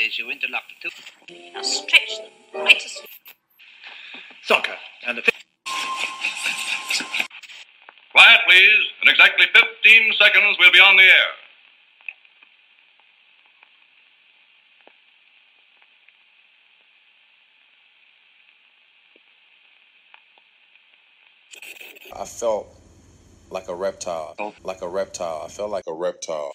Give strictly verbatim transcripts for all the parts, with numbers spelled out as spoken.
as you interlock the two. Now stretch them quite as... Soccer and the... Quiet, please. In exactly fifteen seconds, we'll be on the air. I felt like a reptile, like a reptile. I felt like a reptile.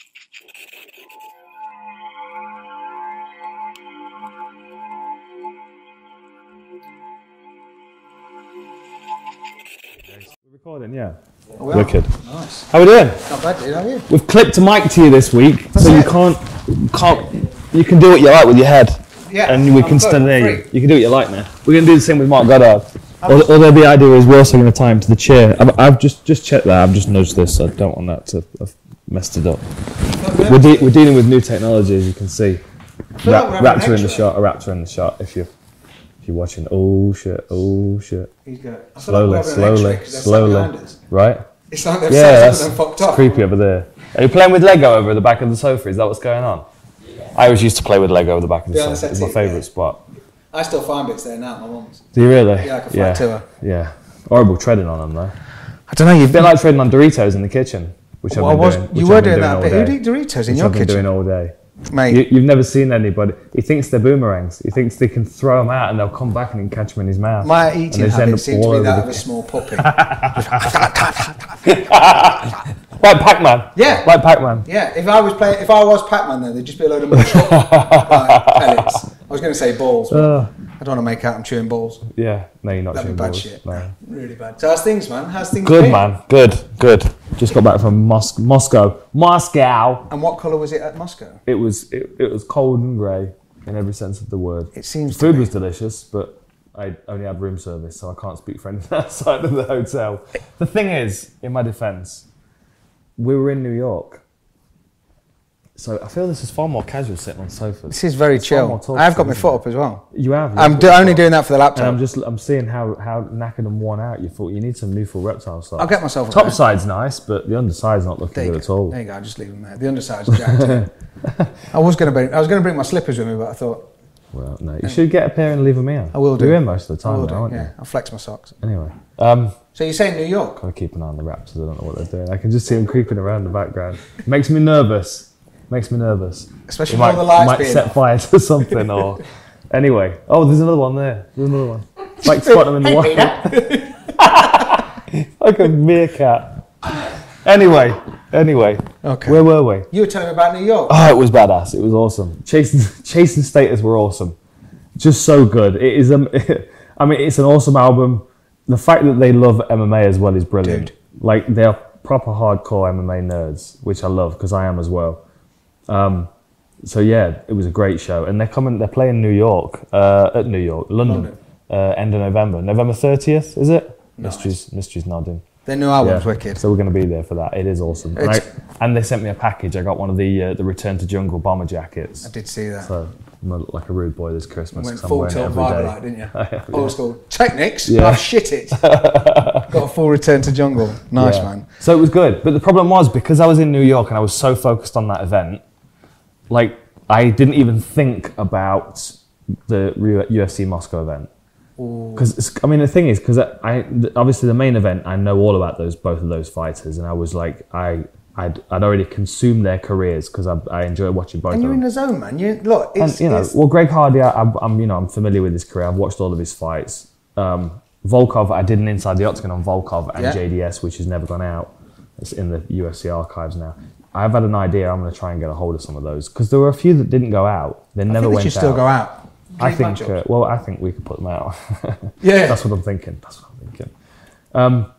We're recording, yeah. Oh, we are. Wicked. Nice. How we doing? Not bad, dude. How are you? We've clipped a mic to you this week, That's so you it. can't, can't, you can do what you like with your head. Yeah. And we I'm can good, stand I'm there. You. free. you can do what you like now. We're going to do the same with Mark Goddard. Although, although the idea is we're also going to tie him to the chair. I've, I've just just checked that. I've just noticed this. So I don't want that to have messed it up. We're, de- we're dealing with new technology, as you can see. feel Ra- like we're having raptor an in the extra. shot. A raptor in the shot. If you if you're watching. Oh shit. Oh shit. He's good. I feel like Slowly, we're having an slowly, X-ray 'cause they're sat slowly. behind us. Right. It's like they've Yeah, sat that's, some of them fucked that's up. creepy over there. Are you playing with Lego over the back of the sofa? Is that what's going on? I always used to play with Lego over the back of the Behind the sofa. It's my settee, favourite yeah. spot. I still find bits there now, my mum's. Do you really? Yeah, I can fly yeah. to her. Yeah. Horrible treading on them though. I don't know, you've A bit like treading on Doritos in the kitchen, which Well, I've I been was, doing. you which were I've been doing that a all bit. day, Who did Doritos in which your I've been kitchen? doing all day. Mate, You, you've never seen anybody. He thinks they're boomerangs. He thinks they can throw them out and they'll come back and he can catch them in his mouth. my And eating they just end habit up seems to all be over that the of a small puppy. Like Pac-Man. Yeah. Like Pac-Man. Yeah, if I was playing, if I was Pac-Man, though, there'd just be a load of mush like, pellets. I was going to say balls, but Uh, I don't want to make out I'm chewing balls. yeah. No, you're not That'd be chewing bad balls. shit. No. Really bad. So how's things, man? How's things Good been? man. Good. Good. Just got back from Mos- Moscow. Moscow. And what colour was it at Moscow? It was it, it was cold and grey in every sense of the word. It seems The food to be. was delicious, but I only had room service, so I can't speak for anything outside of the hotel. The thing is, in my defence, we were in New York, so I feel this is far more casual sitting on sofas. This is very It's far more chill. talk I've got to, my isn't foot it? up as well. You have. I'm you've do- got only foot. doing that for the laptop. And I'm just I'm seeing how, how knackered and worn out you thought. You need some new full reptile socks. I'll get myself a Top pair. side's nice, but the underside's not There looking you good go. at all. There you go. I'll just leave them there. The underside's jacked. I was going to bring. I was going to bring my slippers with me, but I thought Well, no, you should get a pair and leave them here. I will do. You're in most of the I time, will now, do. aren't Yeah, you? I'll flex my socks. Anyway, um, So you're saying New York? gotta keep an eye on the Raptors. I don't know what they're doing. I can just see them creeping around the background. Makes me nervous. Makes me nervous. Especially It with might, all the lights might being set off. fire to something or anyway. Oh, there's another one there. There's another one. It's like spot them in the water. Like a meerkat. Anyway, anyway. Okay. Where were we? You were telling me about New York. Oh, it was badass. It was awesome. Chase and, Chase and Status were awesome. Just so good. It is. Um, I mean, it's an awesome album. The fact that they love M M A as well is brilliant. Dude. Like they're proper hardcore M M A nerds, which I love because I am as well. Um, so yeah, it was a great show, and they're coming. They're playing New York, uh, at New York, London, London. Uh, end of November, November thirtieth, is it? Nice. Mysteries, Mysteries nodding. Their new album's Yeah. wicked. So we're going to be there for that. It is awesome. And, I, It's- and they sent me a package. I got one of the uh, the Return to Jungle bomber jackets. I did see that. So I'm a, like a rude boy this Christmas. Went 'cause I'm full wearing it tilt every vibe day. like, didn't you? Yeah. Old school. Technics? Yeah. Oh, shit it. Got a full return to jungle. Nice, Yeah. man. So it was good. But the problem was, because I was in New York and I was so focused on that event, like I didn't even think about the U F C Moscow event. Because I mean, the thing is, because I, I obviously the main event, I know all about those both of those fighters, and I was like, I I'd, I'd already consumed their careers because I, I enjoy watching both And of you're them. in the zone, man. You look, it's, And, you know, it's well, Greg Hardy, I, I'm, I'm, you know, I'm familiar with his career. I've watched all of his fights. Um, Volkov, I did an Inside the Octagon on Volkov and Yeah. J D S, which has never gone out. It's in the U F C archives now. I've had an idea. I'm going to try and get a hold of some of those because there were a few that didn't go out. They I never think they went should still out. go out. I Dream think. matchups. Uh, well, I think we could put them out. Yeah. That's what I'm thinking. That's what I'm thinking. Um,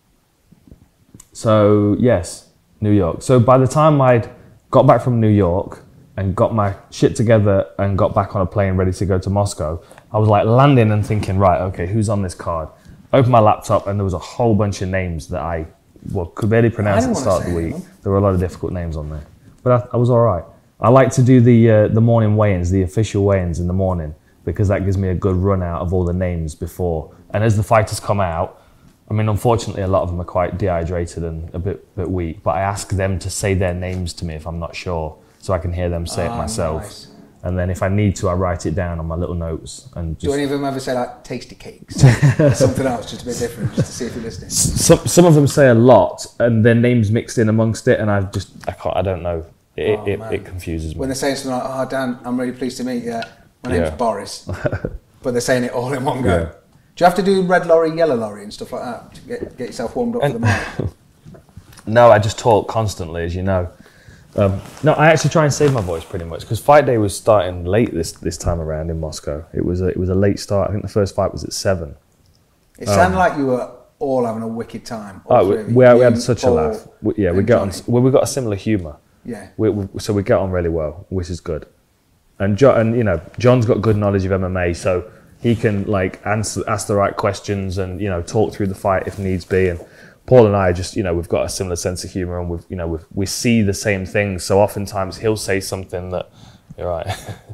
so yes, New York. So by the time I'd got back from New York and got my shit together and got back on a plane ready to go to Moscow, I was like landing and thinking, right, okay, who's on this card? Opened my laptop and there was a whole bunch of names that I well, could barely pronounce at didn't the wanna start of the say week. anyone. There were a lot of difficult names on there, but I, I was all right. I like to do the uh, the morning weigh-ins, the official weigh-ins in the morning, because that gives me a good run out of all the names before. And as the fighters come out, I mean, unfortunately, a lot of them are quite dehydrated and a bit bit weak. But I ask them to say their names to me if I'm not sure, so I can hear them say it Ah, myself. nice. And then if I need to, I write it down on my little notes. And Do just, any of them ever say like tasty cakes? Something else, just a bit different, just to see if you're listening. some some of them say a lot, and their names mixed in amongst it, and I just I can't I don't know. It Oh, it, man. it confuses me. When they're saying something like, "Oh, Dan, I'm really pleased to meet you. My name's Yeah. Boris," but they're saying it all in one go. Yeah. Do you have to do red lorry, yellow lorry, and stuff like that to get get yourself warmed up for the mic? No, I just talk constantly, as you know. Um, no, I actually try and save my voice pretty much because fight day was starting late this this time around in Moscow. It was a, it was a late start. I think the first fight was at seven. It sounded like you were all having a wicked time. all Oh, three we, of you. we, we You, had such a Paul, laugh. We, yeah, we and get on. Johnny. Well, we got a similar humour. Yeah. We, we, so we get on really well, which is good. And jo- and you know, John's got good knowledge of M M A, so he can like answer ask the right questions and you know talk through the fight if needs be. And Paul and I just you know we've got a similar sense of humour and we've you know we've, we see the same things. So oftentimes he'll say something that you're right.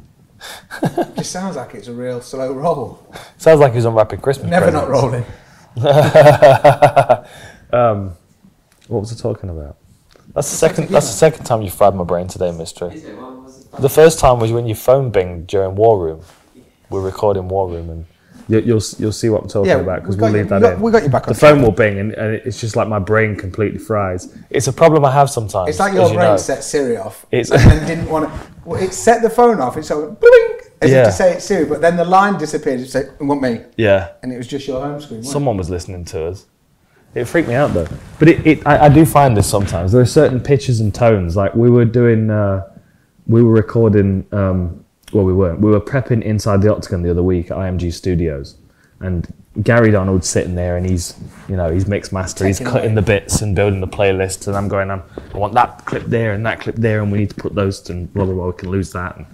It just sounds like it's a real slow roll. Sounds like he's unwrapping Christmas Never not presents. rolling. um, what was I talking about? That's the second. That's the second time you fried my brain today, Mystery. The first time was when your phone binged during War Room. We're recording War Room, and you, you'll you'll see what I'm talking Yeah, about because we we'll got leave you- that we got- in. we got you back on The phone track. will bing, and, and it's just like my brain completely fries. It's a problem I have sometimes. It's like as your you brain know. set Siri off It's- and then didn't want to. Well, it set the phone off. It sort of blink as Yeah. if to say it's Siri, but then the line disappeared. It said, "It want me," Yeah. and it was just your home screen. wasn't it? Someone was listening to us. It freaked me out though. But it, it I, I do find this sometimes. There are certain pitches and tones. Like we were doing, uh, we were recording. Um, well, we weren't. We were prepping Inside the Octagon the other week at I M G Studios, and Gary Donald's sitting there, and he's, you know, he's mix master. He's Taking cutting away. the bits and building the playlist, and I'm going, I'm, I want that clip there and that clip there, and we need to put those, and blah blah blah. We can lose that. And,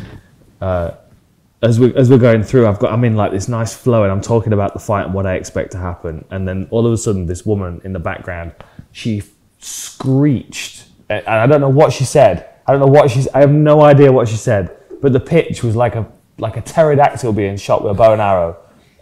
uh, as we as we're going through, I've got I'm in like this nice flow, and I'm talking about the fight and what I expect to happen, and then all of a sudden, this woman in the background, she screeched, and I don't know what she said. I don't know what she's. I have no idea what she said, but the pitch was like a like a pterodactyl being shot with a bow and arrow.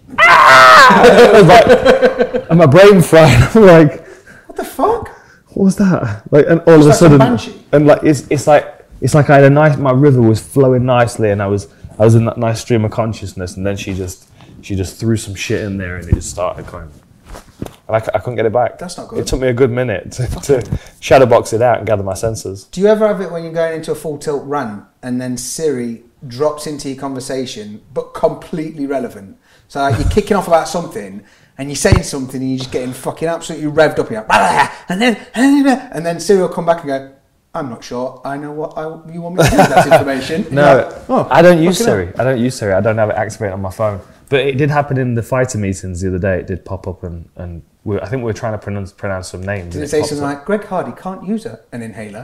Ah! It was like, and my brain fried. I'm like, What the fuck? what was that? Like, and all of a like some sudden, banshee. and like it's it's like it's like I had a nice. My river was flowing nicely, and I was I was in that nice stream of consciousness, and then she just she just threw some shit in there, and it just started going. And I, c- I couldn't get it back. That's not good. It took me a good minute to, to shadow box it out and gather my senses. Do you ever have it when you're going into a full tilt rant and then Siri drops into your conversation, but completely relevant? So like, you're kicking off about something and you're saying something and you're just getting fucking absolutely revved up. And you're like, "Blah, blah," and then and then Siri will come back and go, "I'm not sure. I know what I, you want me to do with that information." No, You're like, "Oh, I don't use fucking Siri. hell." I don't use Siri. I don't have it activated on my phone. But it did happen in the fighter meetings the other day. It did pop up, and, and we, I think we were trying to pronounce, pronounce some names. Did and it say popped something up. like, Greg Hardy can't use a, an inhaler?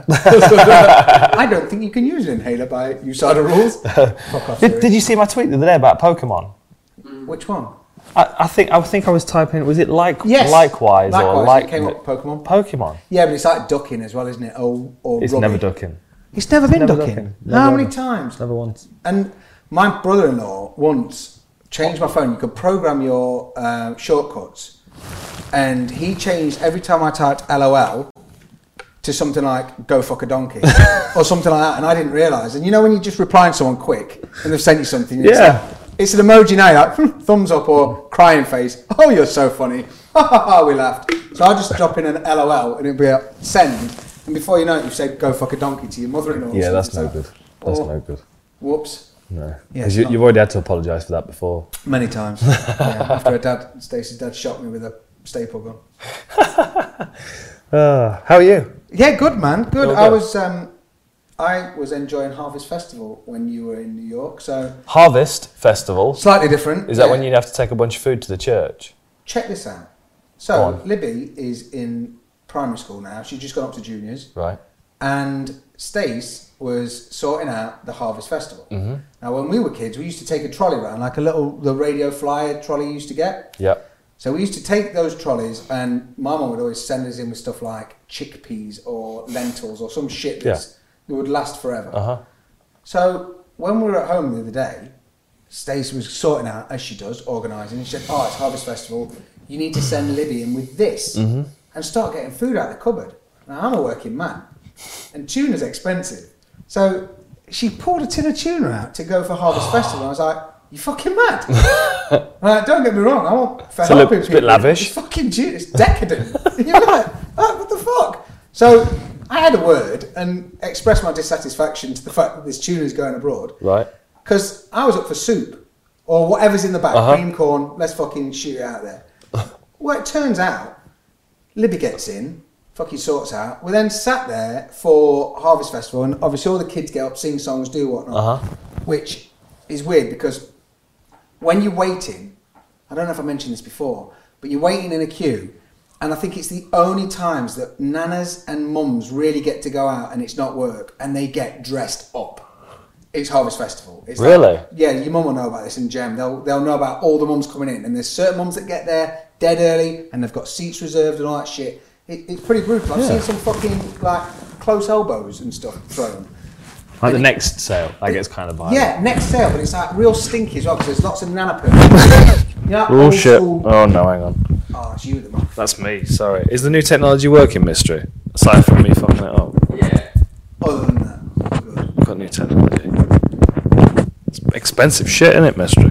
I don't think you can use an inhaler by U S A D A rules. Fuck off, Did, Siri. did you see my tweet the other day about Pokemon? Which one? I, I think I think I was typing. Was it like Yes. likewise, or Likewise, like it came up Pokemon. Pokemon? Yeah, but it's like ducking as well, isn't it? Or, or It's rugby. never ducking. It's never been Never ducking. ducking. How Never many ever. times? Never once. And my brother-in-law once changed my phone. You could program your uh, shortcuts, and he changed every time I typed L O L to something like "Go fuck a donkey" or something like that, and I didn't realise. And you know when you just reply to someone quick and they've sent you something, it's, Yeah. like, it's an emoji now, like "Hmm, thumbs up or crying face. Oh, you're so funny. We laughed. So I just drop in an L O L and it'd be a send, and before you know it, you've said "Go fuck a donkey" to your mother-in-law. or Yeah, that's no something. good. That's Or- no good. Whoops. No, Yeah, because it's you, not- you've already had to apologise for that before. Many times. Yeah, after her dad, Stacey's dad shot me with a staple gun. Uh, how are you? Yeah, good man, good. Well, I good. was um, I was enjoying Harvest Festival when you were in New York, so Harvest Festival. slightly different. Is that yeah. when you have to take a bunch of food to the church? Check this out. Go So on. Libby is in primary school now. She's just gone up to juniors, Right. and Stace was sorting out the Harvest Festival. Mm-hmm. Now, when we were kids, we used to take a trolley around, like a little the radio flyer trolley you used to get. Yep. So we used to take those trolleys, and my mum would always send us in with stuff like chickpeas or lentils or some shit that's, that would last forever. Uh huh. So when we were at home the other day, Stacey was sorting out, as she does, organising, and she said, "Oh, it's Harvest Festival. You need to send Libby in with this Mm-hmm. and start getting food out of the cupboard." Now, I'm a working man, and tuna's expensive. So she pulled a tin of tuna out to go for Harvest Festival. I was like, you fucking mad? Like, don't get me wrong, I want for It's a helping little- it's a people. bit lavish. It's fucking tuna, it's decadent. You're like, oh, what the fuck? So I had a word and expressed my dissatisfaction to the fact that this tuna is going abroad. Right. Because I was up for soup or whatever's in the back, Uh-huh. cream corn, let's fucking shoot it out there. Well, it turns out, Libby gets in, fucking sorts out. We then sat there for Harvest Festival, and obviously all the kids get up, sing songs, do whatnot, Uh-huh. which is weird because when you're waiting, I don't know if I mentioned this before, but you're waiting in a queue, and I think it's the only times that nanas and mums really get to go out and it's not work, and they get dressed up. It's Harvest Festival. It's Really? Like, yeah, your mum will know about this in Gem. They'll they'll know about all the mums coming in, and there's certain mums that get there dead early, and they've got seats reserved and all that shit. It, it's pretty brutal. I've Yeah. seen some fucking like close elbows and stuff thrown. Like the next sale, that gets kind of violent. Yeah, next sale, but it's like real stinky as well because there's lots of nana perfume. You know, Oh old shit. school- Oh no, hang on. Oh, it's you, the mum. That's me, sorry. Is the new technology working, Mystery? Aside from me fucking it up. Yeah. Other than that, good. I've got new technology. It's expensive shit, isn't it, Mystery?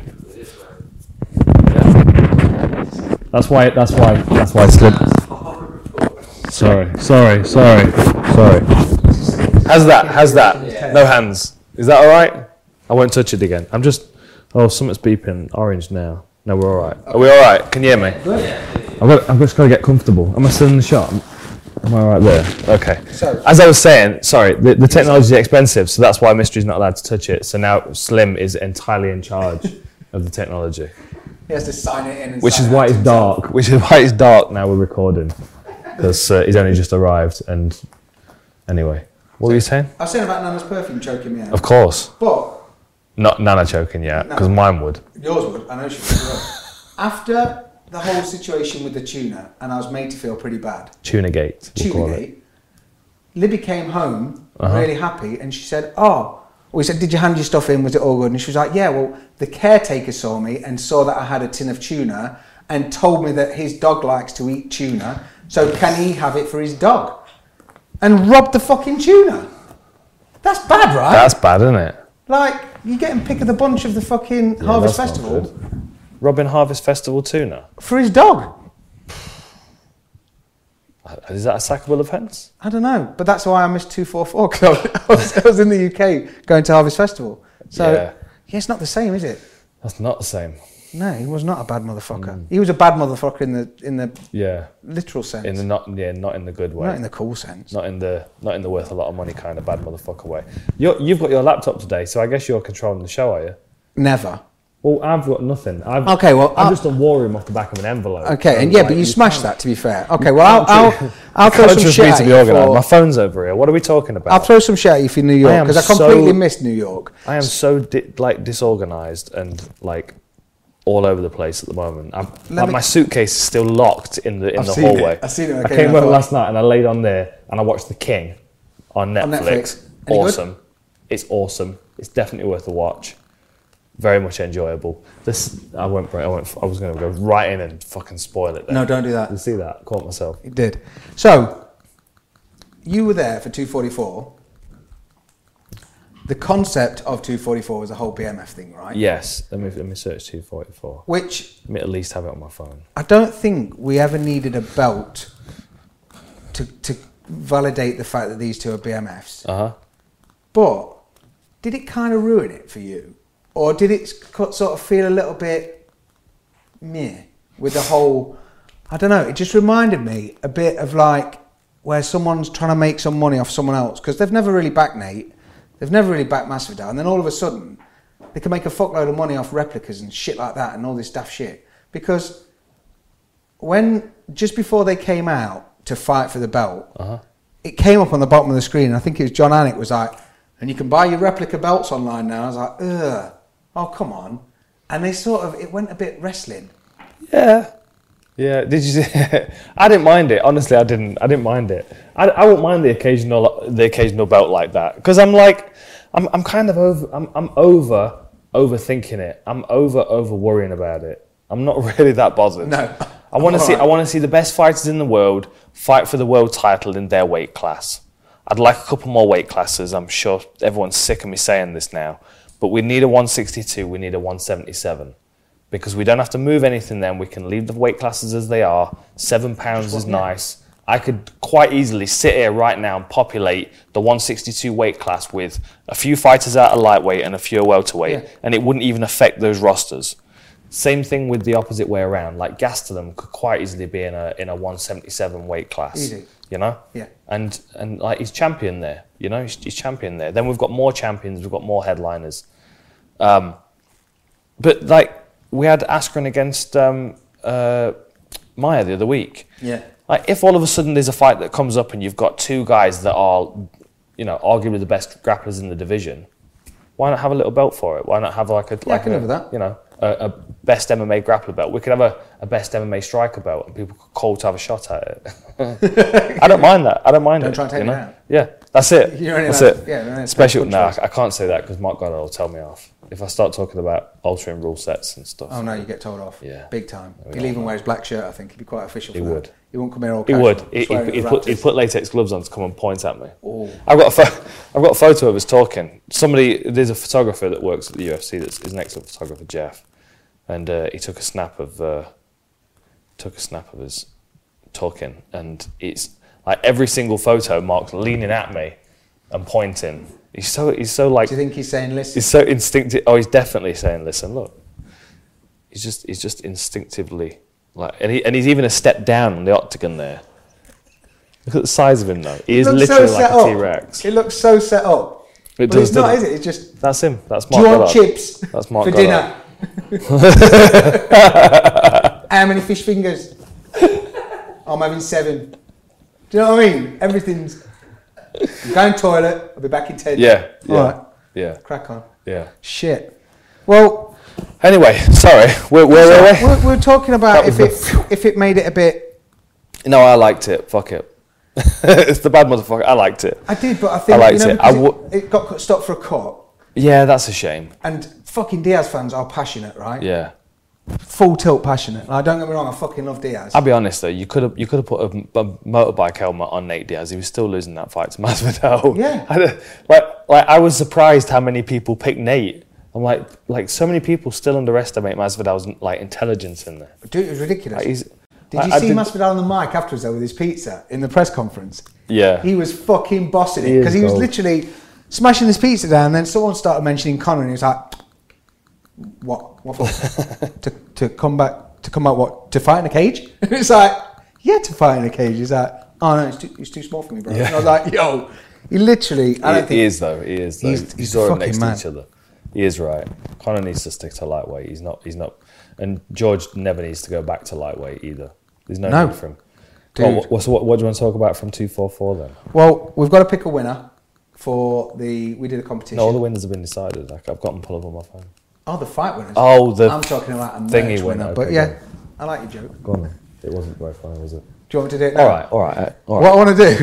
Yeah. That's why, that's why, that's why it's good. Sorry, sorry, sorry, sorry. How's that? How's that? No hands. Is that alright? I won't touch it again. I'm just, oh, something's beeping orange now. No, we're alright. Are we alright? Can you hear me? I've, got, I've just got to get comfortable. Am I still in the shot? Am I right there? Okay. So- As I was saying, sorry, the, the technology is expensive, so that's why Mystery's not allowed to touch it. So now Slim is entirely in charge of the technology. He has to sign it in. And Which sign is it why out it's himself. dark. Which is why it's dark now we're recording. Because uh, he's only just arrived. And anyway, what were you saying? I was saying about Nana's perfume choking me out. Of course. But Not Nana choking yet, because No. mine would. yours would, I know she would. as well. After the whole situation with the tuna, and I was made to feel pretty bad. Tuna gate, we'll call it. Tunagate. Libby came home Uh-huh. really happy, and she said, "Oh." We said, "Did you hand your stuff in? Was it all good?" And she was like, "Yeah." Well, the caretaker saw me and saw that I had a tin of tuna, and told me that his dog likes to eat tuna. So can he have it for his dog? And robbed the fucking tuna. That's bad, right? That's bad, isn't it? Like you getting pick of the bunch of the fucking Harvest that's not Festival good. Robin Harvest Festival tuna. for his dog. Is that a sackable offence? I don't know, but that's why I missed two four four because I was, I was in the U K going to Harvest Festival. So Yeah. yeah, it's not the same, is it? That's not the same. No, he was not a bad motherfucker. Mm. He was a bad motherfucker in the in the Yeah. literal sense, In the not yeah, not in the good way. not in the cool sense. Not in the not in the worth a lot of money kind of bad motherfucker way. You're, you've got your laptop today, so I guess you're controlling the show, are you? Never. Well, I've got nothing. I've, Okay, well, I'm I'll- just a war room off the back of an envelope. Okay, So, and yeah, like, but you smashed can't- that. To be fair. Okay, well, can't I'll tr- I'll, I'll you throw can't some trust shit me at to be you organised. for- My phone's over here. What are we talking about? I'll throw some shit at you for New York am because I completely so- missed New York. I am so di- like disorganised and like all over the place at the moment. I'm, like, me- my suitcase is still locked in the in I've the seen it. hallway. I've seen it when I I came came in, I home thought- last night and I laid on there and I watched The King on Netflix. On Netflix. Any good? Awesome. It's awesome. It's definitely worth a watch. Very much enjoyable. This I won't. I won't. I was going to go right in and fucking spoil it. Then. No, don't do that. You see that? Caught myself. It did. So, you were there for two forty-four. The concept of two forty-four was a whole B M F thing, right? Yes. Let me let me search two forty-four. Which Let me at least have it on my phone. I don't think we ever needed a belt to to validate the fact that these two are B M Fs. Uh huh. But did it kind of ruin it for you? Or did it sc- sort of feel a little bit meh with the whole, I don't know, it just reminded me a bit of like where someone's trying to make some money off someone else because they've never really backed Nate, they've never really backed Masvidal, and then all of a sudden they can make a fuckload of money off replicas and shit like that and all this daft shit. Because when, just before they came out to fight for the belt, Uh-huh. it came up on the bottom of the screen, and I think it was John Anik was like, and you can buy your replica belts online now. I was like, ugh, oh, come on. And they sort of, it went a bit wrestling. Yeah. Yeah. Did you see? I didn't mind it. Honestly, I didn't. I didn't mind it. I, I won't mind the occasional the occasional belt like that because I'm like, I'm I'm kind of over. I'm I'm over overthinking it. I'm over over worrying about it. I'm not really that bothered. No. I want to I'm see. alright. I want to see the best fighters in the world fight for the world title in their weight class. I'd like a couple more weight classes. I'm sure everyone's sick of me saying this now, but we need a one sixty-two, we need a one seventy-seven. Because we don't have to move anything then, we can leave the weight classes as they are. Seven pounds is nice. I could quite easily sit here right now and populate the one sixty-two weight class with a few fighters out of lightweight and a few welterweight, yeah. and it wouldn't even affect those rosters. Same thing with the opposite way around. Like Gastelum could quite easily be in a in a one seventy-seven weight class. Easy. You know? Yeah. And and like he's champion there. You know, he's, he's champion there. Then we've got more champions. We've got more headliners. Um, but like we had Askren against um, uh, Maya the other week. Yeah. Like, if all of a sudden there's a fight that comes up and you've got two guys that are, you know, arguably the best grapplers in the division, why not have a little belt for it? Why not have like a, yeah, like I can a, live with that. you know, a, a best M M A grappler belt? We could have a, a best M M A striker belt and people could call to have a shot at it. I don't mind that. I don't mind don't it. Don't try and take you know? it out. Yeah, that's it. You're only that's allowed, it. Yeah, you're only Special. No, I, I can't say that because Mark Goddard will tell me off. If I start talking about altering rule sets and stuff. Oh no, you get told off. Yeah. Big time. He'll even wear his black shirt, I think. He'd be quite official for He that. would. He won't come here all He casual. would. He, Swearing he, at he'd, the put, he'd Raptors. put latex gloves on to come and point at me. Oh. I've got a pho- I've got a photo of us talking. Somebody, there's a photographer that works at the U F C that's is an excellent photographer, Jeff, and uh, he took a snap of uh, took a snap of us talking, and it's like every single photo, Mark's leaning at me and pointing. He's so he's so like. Do you think he's saying listen? He's so instinctive. Oh, he's definitely saying listen. Look, he's just he's just instinctively like, and he and he's even a step down on the octagon there. Look at the size of him though. He is literally so like a T-Rex. It looks so set up. It But does, it's not, doesn't is it? It's just. That's him. That's Do Mark you want Goddard. chips That's Mark for Goddard. dinner? How many fish fingers? I'm having seven. Do you know what I mean? Everything's. I'm going toilet. I'll be back in ten. Yeah. Yeah. All right. Yeah. Crack on. Yeah. Shit. Well, Anyway, sorry. Where, where were we? we're, we're talking about That if was it if it made it a bit. No, I liked it. Fuck it. It's the bad motherfucker. I liked it. I did, but I think I liked you know, it. I because w- it, it got cut- stopped for a cut, Yeah, that's a shame. and fucking Diaz fans are passionate, right? Yeah. Full tilt passionate. Like, don't get me wrong, I fucking love Diaz. I'll be honest though. You could have you could have put a, a motorbike helmet on Nate Diaz. He was still losing that fight to Masvidal. Yeah. I don't- like like I was surprised how many people picked Nate. I'm like like so many people still underestimate Masvidal's like intelligence in there. Dude, it was ridiculous. Like, he's, Did like, you I see did- Masvidal on the mic afterwards though with his pizza in the press conference? Yeah. He was fucking bossing He it is because he was gold. literally smashing this pizza down. And then someone started mentioning Conor, and he was like, "What? What for? to to come back to come out what to fight in a cage?" And it's like, "Yeah, to fight in a cage." He's like, "Oh no, it's too, it's too small for me, bro." Yeah. And I was like, "Yo, he literally." I He, don't think he is though. He is. Though. He's- You he's saw them fucking next mad. to each other. He is right. Conor needs to stick to lightweight. He's not. He's not. And George never needs to go back to lightweight either. There's no, No. need for him. Dude. Well, what, so what, what do you want to talk about from two four four then? Well, we've got to pick a winner for the. We did a competition. No, all the winners have been decided. Like, I've got them pulled up on my phone. Oh, the fight winners. Oh, the I'm talking about a thingy merch winner. winner. But Okay, yeah, go on. I like your joke. Go on then. It wasn't very funny, was it? Do you want me to do it now? All right, all right, uh, all right. What I want to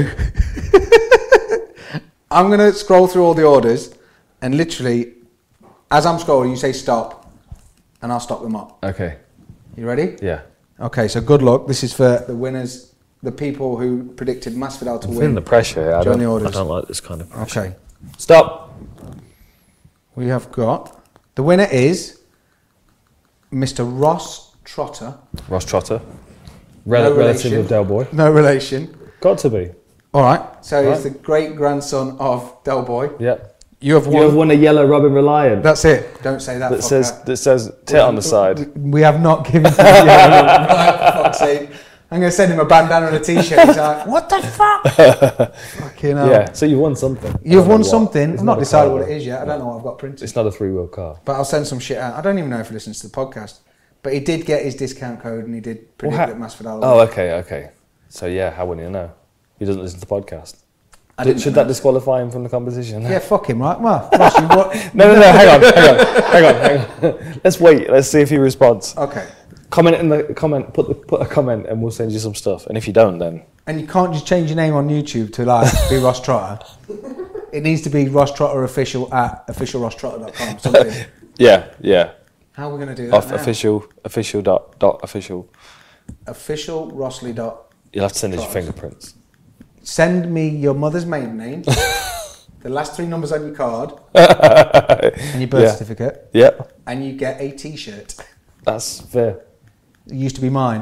do, I'm going to scroll through all the orders, and literally, as I'm scrolling, you say stop, and I'll stop them up. Okay. You ready? Yeah. Okay, so good luck. This is for the winners, the people who predicted Masvidal to I'm win. feeling the pressure here. I Join don't, the orders. I don't like this kind of pressure. Okay, Stop. we have got the winner is Mister Ross Trotter. Ross Trotter. Rel- No relative relation. of Del Boy. No relation. Got to be. All right, so Right. he's the great grandson of Del Boy. Yep. You have You won. have won a yellow Robin Reliant That's it. Don't say that. that fucker. says that says tit on the side. We have not given him the yellow, right, for fuck's sake. I'm going to send him a bandana and a t-shirt. He's like, what the fuck? Fucking hell. Yeah. So you won something. I You've don't won know what. something. It's I've not a decided car, what it though. is yet. I don't know what I've got printed. It's not a three-wheel car. But I'll send some shit out. I don't even know if he listens to the podcast. But he did get his discount code and he did predict Well, that ha- Masvidal. Oh, okay, okay. So yeah, how would he know? He doesn't listen to the podcast. I Did- didn't Should know. that disqualify him from the competition? Yeah, fuck him, right? Well, Ross, you what? No, no, no. Hang on, hang on, hang on, hang on. Let's wait. Let's see if he responds. Okay. Comment in the comment. Put the put a comment, and we'll send you some stuff. And if you don't, then And you can't just change your name on YouTube to like be Ross Trotter. It needs to be Ross Trotter official at official ross trotter dot com. Something. yeah, yeah. How are we going to do that Off now? official, official dot dot official. Official Rossley dot. You'll have to send us your Trotters. fingerprints. send me your mother's maiden name, the last three numbers on your card, and your birth Yeah. certificate, Yeah, and you get a T-shirt. that's fair. It used to be mine.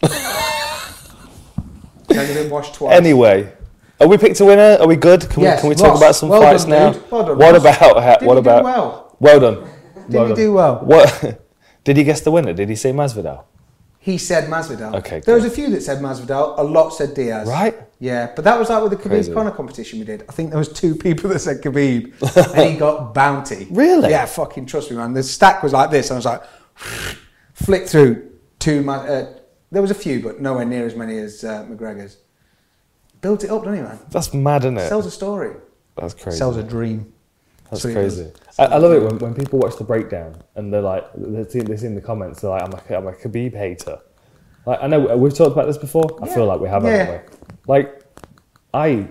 Only been washed twice. Anyway, are we picked a winner? Are we good? Can Yes, we can we talk Ross. about some Well fights done, now? dude. Well done, what Ross. about ha- Did what he do about? well? Well done. Did well he done. do well? What did he guess the winner? Did he say Masvidal? He said Masvidal. Okay, There was cool. a few that said Masvidal. A lot said Diaz. Right. Yeah, but that was like with the Crazy. Khabib Conor competition we did. I think there was two people that said Khabib, and he got bounty. Really? Yeah, fucking trust me, man. The stack was like this, and I was like, flick through two. Ma- uh, there was a few, but nowhere near as many as uh, McGregor's. Built it up, doesn't he, man? That's mad, isn't it? Sells a story. That's crazy. Sells a dream. That's what he crazy. does. I, I love it when, when people watch the breakdown and they're like, they're see, they're in the comments, they're like, I'm a, I'm a Khabib hater. Like, I know we've talked about this before. I Yeah. feel like we have, Yeah. haven't we? Like, I,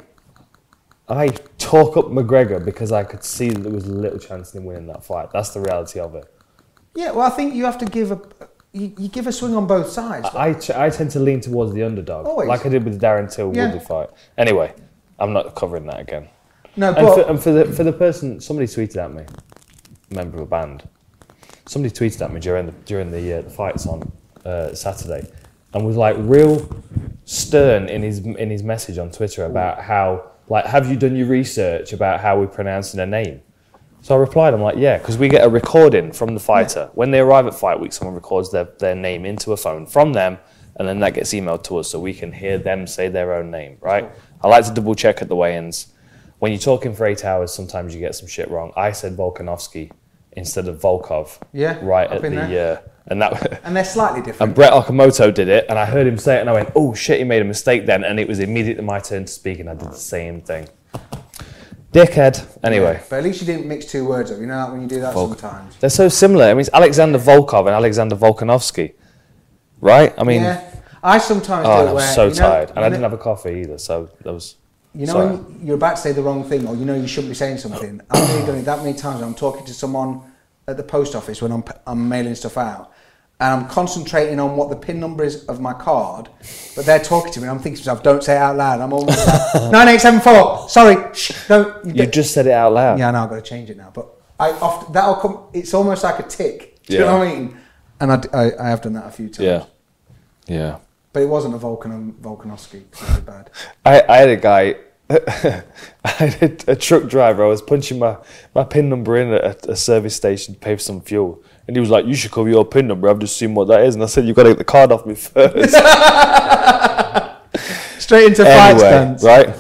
I talk up McGregor because I could see that there was little chance in him winning that fight. That's the reality of it. Yeah, well, I think you have to give a you, you give a swing on both sides. I, ch- I tend to lean towards the underdog, Always. like I did with the Darren Till Yeah. Woodley fight. Anyway, I'm not covering that again. no, And, but for, and for the for the person, somebody tweeted at me, a member of a band. Somebody tweeted at me during the during the, uh, the fights on uh, Saturday, and was like real stern in his in his message on Twitter about how like have you done your research about how we're pronouncing a name? So I replied, I'm like, yeah, because we get a recording from the fighter when they arrive at fight week. Someone records their their name into a phone from them, and then that gets emailed to us so we can hear them say their own name. Right? I like to double check at the weigh-ins. When you're talking for eight hours, sometimes you get some shit wrong. I said Volkanovski instead of Volkov. Yeah, Right I've at been the there. uh, and that and they're slightly different. and Brett Okamoto did it, and I heard him say it, and I went, "Oh shit, he made a mistake then." And it was immediately my turn to speak, and I did the same thing. Dickhead. Anyway, But at least you didn't mix two words up. You know that when you do that Volk- sometimes. they're so similar. I mean, it's Alexander Volkov and Alexander Volkanovski, right? I mean, Yeah, I sometimes oh, do and it I was where, so you know, tired, and you I know- didn't have a coffee either, so that was. You know sorry. when you're about to say the wrong thing, or you know you shouldn't be saying something. I've really done it that many times. I'm talking to someone at the post office when I'm I'm mailing stuff out, and I'm concentrating on what the pin number is of my card, but they're talking to me. And I'm thinking to myself, "Don't say it out loud." I'm almost like nine eight seven four. Sorry, shh, no. You, You don't- just said it out loud. yeah, I know. I've got to change it now, but I often that'll come. It's almost like a tick. Do you Yeah. know what I mean? And I, I, I have done that a few times. Yeah. Yeah. But it wasn't a Volkan Volkanovski. It was bad. I, I had a guy, I had a, a truck driver, I was punching my, my PIN number in at a, a service station to pay for some fuel. And he was like, "You should cover your PIN number, I've just seen what that is." And I said, "You've got to get the card off me first." Straight into fight Anyway, stance. right?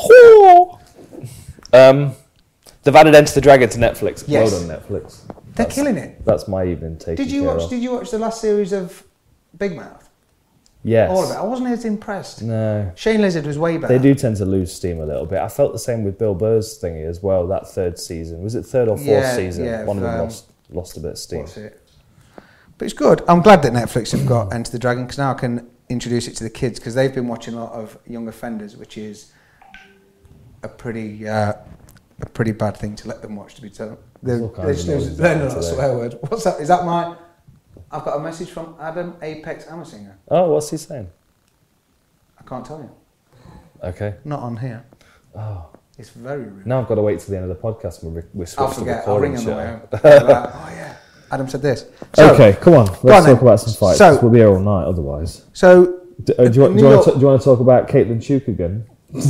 um, they've added Enter the Dragon to Netflix. Yes. Well done, Netflix. They're That's- killing it. That's my evening taken Did you care watch? of. Did you watch the last series of Big Mouth? Yes. All of it. I wasn't as impressed. No. Shane Lizard was way better. They do tend to lose steam a little bit. I felt the same with Bill Burr's thingy as well, that third season. Was it third or fourth Yeah, season? yeah, One of them um, lost, lost a bit of steam. What's it? But it's good. I'm glad that Netflix have got Enter the Dragon because now I can introduce it to the kids because they've been watching a lot of Young Offenders, which is a pretty uh, a pretty bad thing to let them watch. To be told, they're, all they're, kinds of they're, noises they're happening not a today. swear word. What's that? Is that my? I've got a message from Adam Apex Ammersinger. Oh, what's he saying? I can't tell you. Okay. Not on here. Oh. It's very rude. Now I've got to wait till the end of the podcast when we, we switch I'll to forget. I'll ring recording him on shit. the way home. Like, oh yeah, Adam said this. So, Okay, come on. Let's on talk then. about some fights. So- 'cause we'll be here all night otherwise. So Do, uh, do, you, want, do, New you want York- to, do you want to talk about Caitlin Chuk again?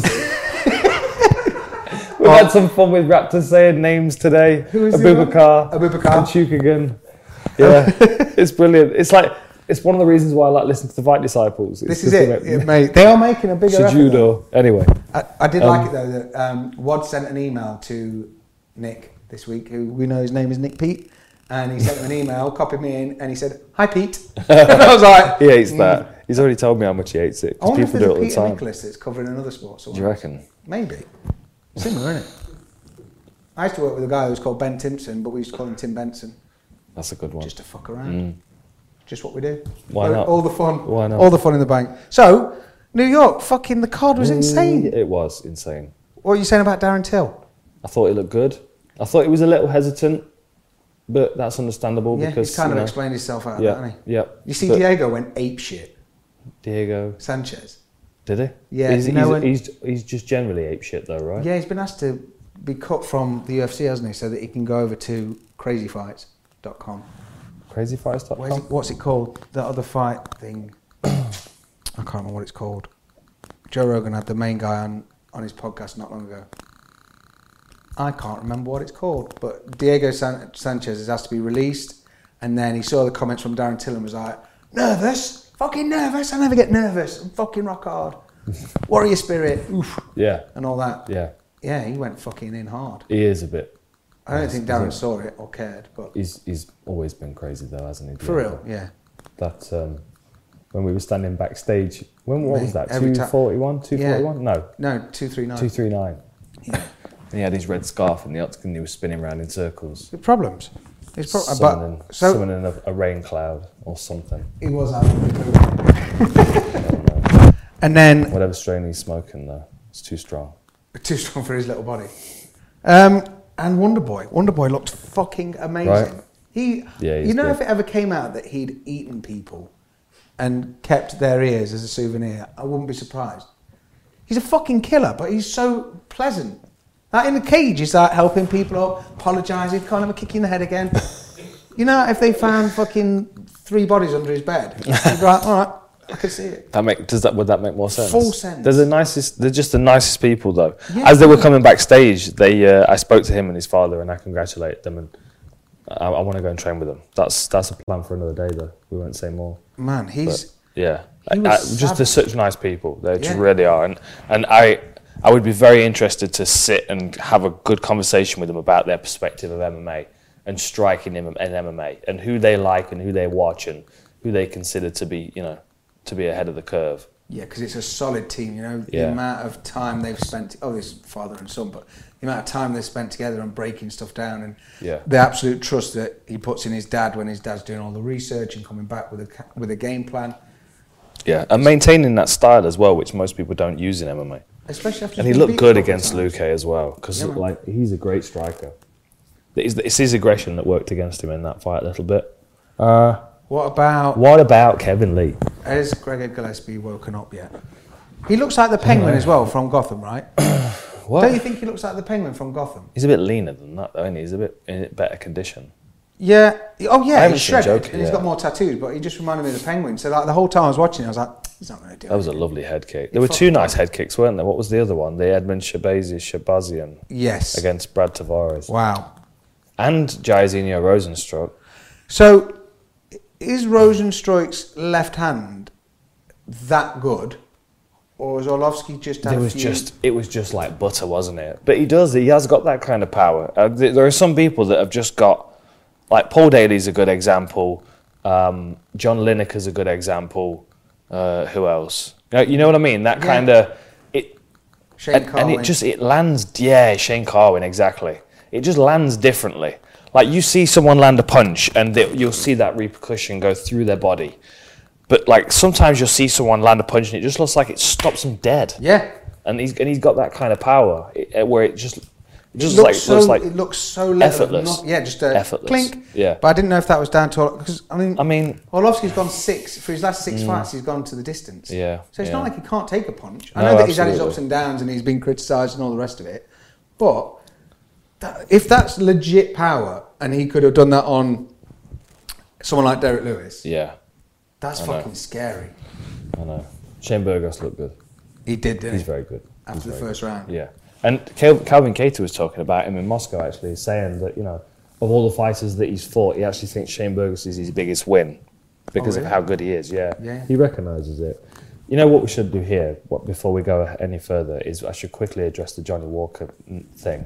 We've had some fun with Raptors saying names today. Who is the Abubakar, one? Abubakar. and Chukagan. Yeah, it's brilliant. It's like it's one of the reasons why I like listening to the Fight Disciples. It's this is just it. about- it mate, they are making a bigger effort. though. Judo. Anyway, I, I did Um, like it though that um, Wad sent an email to Nick this week, who we know his name is Nick Pete, and he sent him an email, copied me in, and he said, "Hi Pete." I was like, he hates that. He's already told me how much he hates it I because wonder if people there's do a it all the Peter time. Nicholas that's covering another sport. Do you reckon? Maybe. Similar, isn't it? I used to work with a guy who was called Ben Timpson, but we used to call him Tim Benson, That's a good one. just to fuck around. Just what we do. Why all, not? All the fun. Why not? All the fun in the bank. So, New York, fucking the card was insane. It was insane. What are you saying about Darren Till? I thought he looked good. I thought he was a little hesitant, but that's understandable Yeah, because he's kind you of know, explained himself out of yeah, that, hasn't he? yeah. You see, But Diego went ape shit. Diego. Sanchez. Did he? Yeah, He's, you know he's, when- he's, he's just generally ape shit though, right? Yeah, he's been asked to be cut from the U F C, hasn't he? So that he can go over to crazy fights dot com. crazy fights dot com? Where's it, what's it called? The other fight thing. I can't remember what it's called. Joe Rogan had the main guy on, on his podcast not long ago. I can't remember what it's called. But Diego San- Sanchez is asked to be released, and then he saw the comments from Darren Till and was like, nervous? Fucking nervous? I never get nervous. I'm fucking rock hard. Warrior spirit. Oof. Yeah. And all that. Yeah. Yeah, he went fucking in hard. He is a bit. I don't think He's- Darren he's- saw it or cared, but He's he's always been crazy though, hasn't he? for real, yeah. That um, when we were standing backstage, when what Mate, was that? every Two ti- forty one, two forty one? No, No, two three nine. two three nine. Yeah. And he had his red scarf in the octagon. And he was spinning around in circles, The problems. It's pro- summoning, but so summoning a, a rain cloud or something. he was out. And then Whatever strain he's smoking though, it's too strong. too strong for his little body. Um, and Wonder Boy, Wonder Boy looked fucking amazing. Right. He, Yeah, he's you know, good. if it ever came out that he'd eaten people and kept their ears as a souvenir, I wouldn't be surprised. He's a fucking killer, but he's so pleasant. Like in the cage, he's like helping people up, apologising, calling him a kick in the head again. You know, if they found fucking three bodies under his bed, he'd be like, all right, I can see it. That make does that would that make more sense? Full sense. They're the nicest. They're just the nicest people though. Yeah. As they were coming backstage, they uh, I spoke to him and his father, and I congratulated them, and I, I want to go and train with them. That's that's a plan for another day though. We won't say more. Man, he's... But, yeah, He I- was I- just they're savage. such nice people. They just Yeah. really are, and and I I would be very interested to sit and have a good conversation with them about their perspective of M M A and striking in, in M M A and who they like and who they watch and who they consider to be you know to be ahead of the curve. Yeah, because it's a solid team, you know, the Yeah. amount of time they've spent, oh, this father and son, but the amount of time they've spent together and breaking stuff down and Yeah. the absolute trust that he puts in his dad when his dad's doing all the research and coming back with a, ca- with a game plan. Yeah, and maintaining that style as well, which most people don't use in M M A. Especially after And he's he been looked beat good a couple of against times. Luque as well, because Yeah, man. like he's a great striker. It's, it's his aggression that worked against him in that fight a little bit. Uh, What about, what about Kevin Lee? has Greg Gillespie woken up yet? He looks like the Penguin as well from Gotham, right? What? Don't you think he looks like the Penguin from Gotham? He's a bit leaner than that, though, isn't he? He's a bit in better condition. Yeah. Oh, I yeah, haven't he's seen shredded Joker and he's yet. got more tattoos, but he just reminded me of the Penguin. So like the whole time I was watching, I was like, he's not going to do That was a it. lovely head kick. He There were two fucking- nice head kicks, weren't there? What was the other one? The Edmund Shabazi Shabazian Yes. against Brad Tavares. Wow. And Jairzinho Rosenstruck. So, is Rosenstruik's left hand that good, or is Orlovsky just had It a was few- just, it was just like butter, wasn't it? But he does, he has got that kind of power. Uh, th- there are some people that have just got, like Paul Daly's a good example. Um, John Lineker's a good example. Uh, who else? You know, you know what I mean? That Yeah. kind of it, Shane and, and Carwin? it just it lands. Yeah, Shane Carwin, exactly. It just lands differently. Like you see someone land a punch, and they, you'll see that repercussion go through their body. But like sometimes you'll see someone land a punch, and it just looks like it stops them dead. Yeah. And he's and he's got that kind of power it, where it just it just It like looks so, looks like it looks so little, effortless. not- yeah, just a Effortless. clink. Yeah. But I didn't know if that was down to because I mean, I mean, Orlovsky's gone six for his last six fights. He's gone to the distance. Yeah, So it's yeah. not like he can't take a punch. I No, know that he's had his absolutely. ups and downs and he's been criticised and all the rest of it. But that, if that's legit power and he could have done that on someone like Derek Lewis, yeah, that's I know. fucking scary. I know. Shane Burgos looked good. He did, didn't He's he? very good. After He's the very first good. round. Yeah. And Cal- Calvin Cater was talking about him in Moscow, actually, saying that, you know, of all the fighters that he's fought, he actually thinks Shane Burgos is his biggest win because really? of how good he is. Yeah. Yeah. He recognises it. You know what we should do here, what, before we go any further, is I should quickly address the Johnny Walker mm, thing.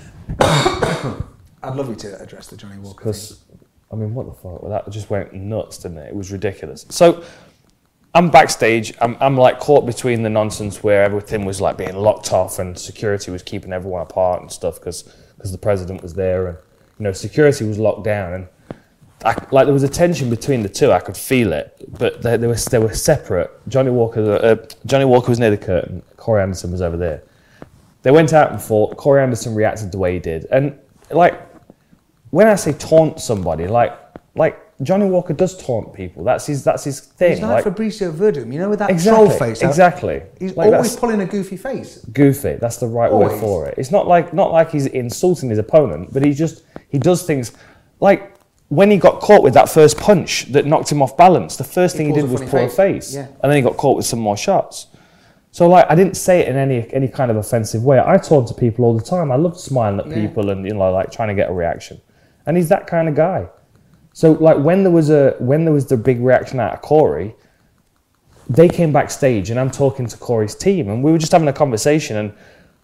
I'd love you to address the Johnny Walker thing. Because, I mean, what the fuck? Well, that just went nuts, didn't it? It was ridiculous. So, I'm backstage. I'm, I'm like caught between the nonsense where everything was like being locked off and security was keeping everyone apart and stuff because the president was there and, you know, security was locked down and I, like there was a tension between the two. I could feel it, but they, they were they were separate. Johnny Walker, uh, Johnny Walker was near the curtain. Corey Anderson was over there. They went out and fought. Corey Anderson reacted the way he did, and like when I say taunt somebody, like like Johnny Walker does taunt people. That's his. That's his thing. He's like, like Fabricio Verdum, you know, with that exactly, troll face. Exactly. He's like always pulling a goofy face. Goofy. That's the right Always. word for it. It's not like not like he's insulting his opponent, but he just he does things like when he got caught with that first punch that knocked him off balance. The first He thing he pulls did a was funny pull a face. face, Yeah. and then he got caught with some more shots. So like I didn't say it in any any kind of offensive way. I talk to people all the time. I love smiling at Yeah. people and you know like trying to get a reaction. And he's that kind of guy. So like when there was a when there was the big reaction out of Corey, they came backstage and I'm talking to Corey's team and we were just having a conversation and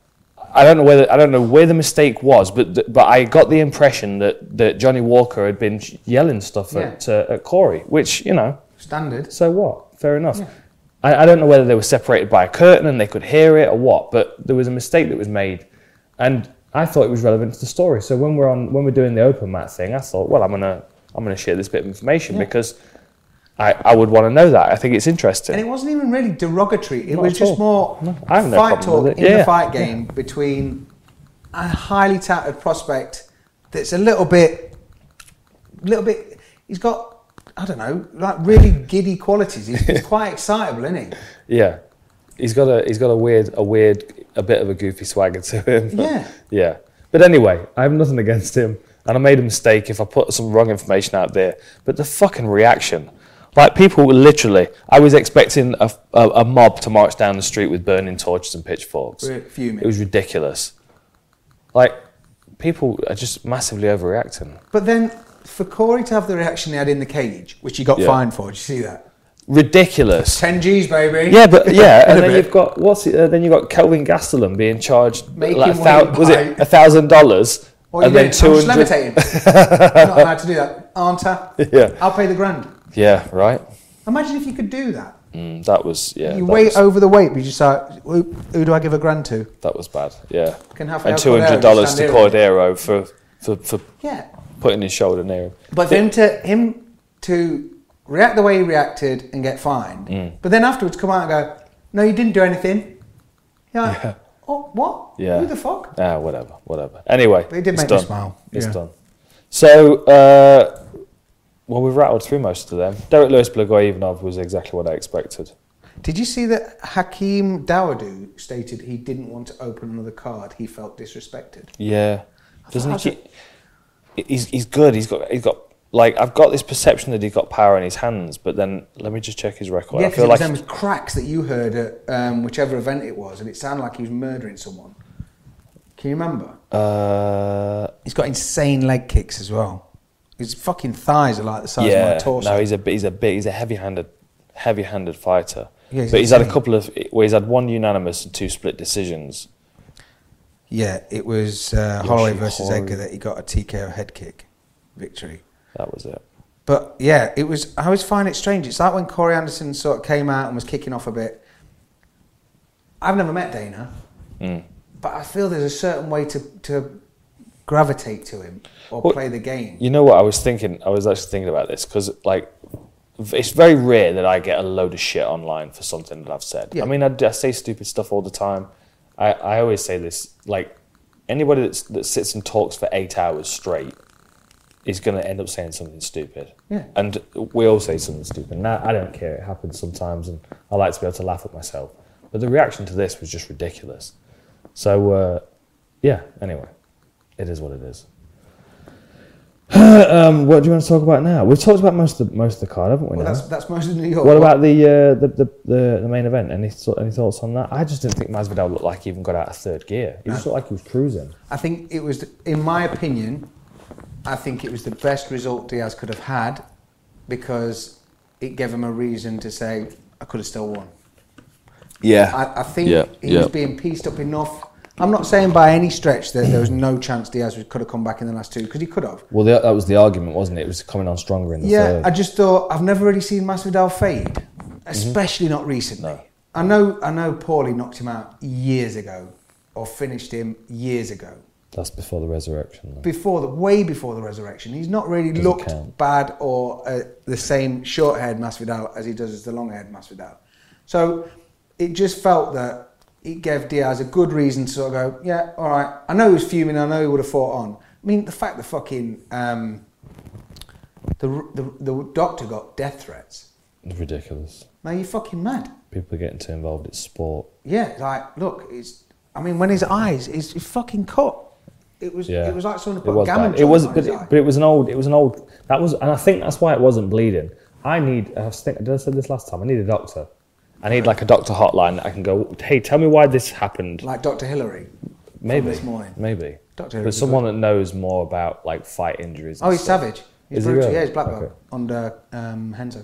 I don't know whether I don't know where the mistake was, but th- but I got the impression that, that Johnny Walker had been yelling stuff Yeah. at uh, at Corey, which you know. Standard. So what? Fair enough. Yeah. I, I don't know whether they were separated by a curtain and they could hear it or what, but there was a mistake that was made, and I thought it was relevant to the story. So when we're on when we're doing the open mat thing, I thought, well, I'm gonna I'm gonna share this bit of information Yeah. because I, I would want to know that. I think it's interesting. And it wasn't even really derogatory. It Not was at just all. more No, I have no fight problem with talk it. in Yeah. the fight game between a highly touted prospect that's a little bit, little bit. He's got, I don't know, like really giddy qualities. He's, he's quite excitable, isn't he? Yeah, he's got a he's got a weird a weird a bit of a goofy swagger to him. Yeah. Yeah. But anyway, I have nothing against him, and I made a mistake if I put some wrong information out there. But the fucking reaction, like people were literally, I was expecting a, a, a mob to march down the street with burning torches and pitchforks. We're fuming. It was ridiculous. Like people are just massively overreacting. But then for Corey to have the reaction he had in the cage, which he got Yeah. fined for, did you see that? Ridiculous. ten G's, baby. Yeah, but yeah, In and a then bit. you've got what's it? Uh, then you have got Kelvin Gastelum being charged Make like him a thou- wait was by- it a thousand dollars, What are and you then doing? two I'm just hundred. levitating. I'm not allowed to do that, aren't I? Yeah. I'll pay the grand. Yeah, right. Imagine if you could do that. Mm, that was yeah. You that wait was, over the weight, but you just like, who, who do I give a grand to? That was bad. Yeah, Can have and El two hundred dollars to Cordero, Cordero for, for for Yeah. putting his shoulder near him. But for him to him to react the way he reacted and get fined, Mm. but then afterwards come out and go, "No, you didn't do anything." You're like, Yeah. oh, what? Yeah. Who the fuck? Ah, whatever, whatever. Anyway, But it did it's make me done. smile. It's Yeah. done. So, uh, well, we've rattled through most of them. Derek Lewis Blagoy-Ivanov was exactly what I expected. Did you see that Hakeem Dawodu stated he didn't want to open another card? He felt disrespected. Yeah, doesn't thought he? Keep, he's he's good. He's got he's got like I've got this perception that he's got power in his hands, but then let me just check his record. Yeah, I because feel it like was them cracks that you heard at um, whichever event it was, and it sounded like he was murdering someone. Can you remember? uh, He's got insane leg kicks as well. His fucking thighs are like the size of yeah, my torso. no, he's a bit- he's a big he's a heavy-handed heavy-handed fighter. Yeah, he's but he's had a insane. couple of well, he's had one unanimous and two split decisions. Yeah, it was uh, Holloway Yoshi versus Hori. Edgar that he got a T K O head kick victory. That was it. But yeah, it was. I always find it strange. It's like when Corey Anderson sort of came out and was kicking off a bit. I've never met Dana, Mm. but I feel there's a certain way to, to gravitate to him or Well, play the game. You know what I was thinking? I was actually thinking about this because, like, it's very rare that I get a load of shit online for something that I've said. Yeah. I mean, I, I say stupid stuff all the time. I, I always say this: like, anybody that's, that sits and talks for eight hours straight is going to end up saying something stupid. Yeah. And we all say something stupid. Now, I don't care; it happens sometimes, and I like to be able to laugh at myself. But the reaction to this was just ridiculous. So, uh, yeah. Anyway, it is what it is. um, what do you want to talk about now? We've talked about most of the, most of the card, haven't we? Well, now? that's that's most of New York. What about the, uh, the, the the the main event? Any thought- any thoughts on that? I just didn't think Masvidal looked like he even got out of third gear. He just looked like he was cruising. I think it was, in my opinion, I think it was the best result Diaz could have had because it gave him a reason to say, I could have still won. Yeah, I, I think Yeah, he yeah. was being pieced up enough. I'm not saying by any stretch that there was no chance Diaz could have come back in the last two, because he could have. Well, the, that was the argument, wasn't it? It was coming on stronger in the Yeah, third. I just thought, I've never really seen Masvidal fade, especially not recently. No. I know I know Paulie knocked him out years ago, or finished him years ago. That's before the resurrection. Though. Before the way before the resurrection, he's not really Doesn't looked count. bad or uh, the same short-haired Masvidal as he does as the long-haired Masvidal. So it just felt that it gave Diaz a good reason to sort of go, yeah, all right. I know he was fuming. I know he would have fought on. I mean, the fact that fucking um, The, the the doctor got death threats. Ridiculous. Man, you fucking mad. People are getting too involved. It's sport. Yeah, like look, it's. I mean, when his eyes, his, his fucking cut. It was. Yeah. It was like someone It put was gammon bad. It was, on but his it, eye. but it was an old. It was an old. That was, and I think that's why it wasn't bleeding. I need. I was thinking, did I say this last time? I need a doctor. I need like a doctor hotline that I can go. Hey, tell me why this happened. Like Doctor Hillary. Maybe this morning. Maybe. Doctor But Hillary's someone that knows more about like fight injuries. Oh, and he's stuff. savage. He's Is he brutal. really? Yeah, he's black belt Okay. under um, Henzo.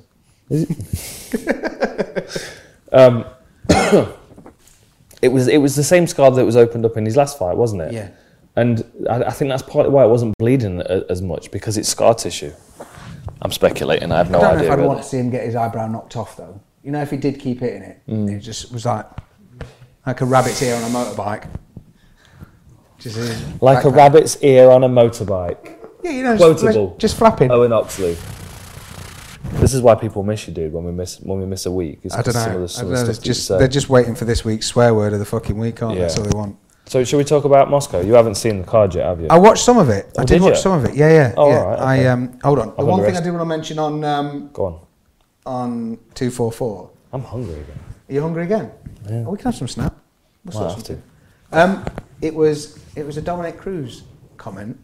Um, it was it was the same scar that was opened up in his last fight, wasn't it? Yeah. And I, I think that's partly why it wasn't bleeding a, as much, because it's scar tissue. I'm speculating. I have no I don't know idea. if I'd really. want to see him get his eyebrow knocked off though. You know, if he did keep hitting it, Mm. it just was like like a rabbit's ear on a motorbike. Just a Like a backpack. rabbit's ear on a motorbike. Yeah, you know, just, Quotable. just flapping. Owen Oxley. This is why people miss you, dude. When we miss when we miss a week, it's I don't know. some of the, I some don't of know. the It's stuff that you just say. they're just waiting for this week's swear word of the fucking week, aren't they? Yeah. That's all they want. So, should we talk about Moscow? You haven't seen the card yet, have you? I watched some of it. I Oh, did, did watch you? some of it. Yeah, yeah. Oh, yeah. all right, okay. I um. Hold on. The I've one thing I underest- did want to mention on um Go on. on two four four. I'm hungry again. Are you hungry again? Yeah. Oh, we can have some snap. We'll Might sort have to. something. Um, it was it was a Dominic Cruz comment,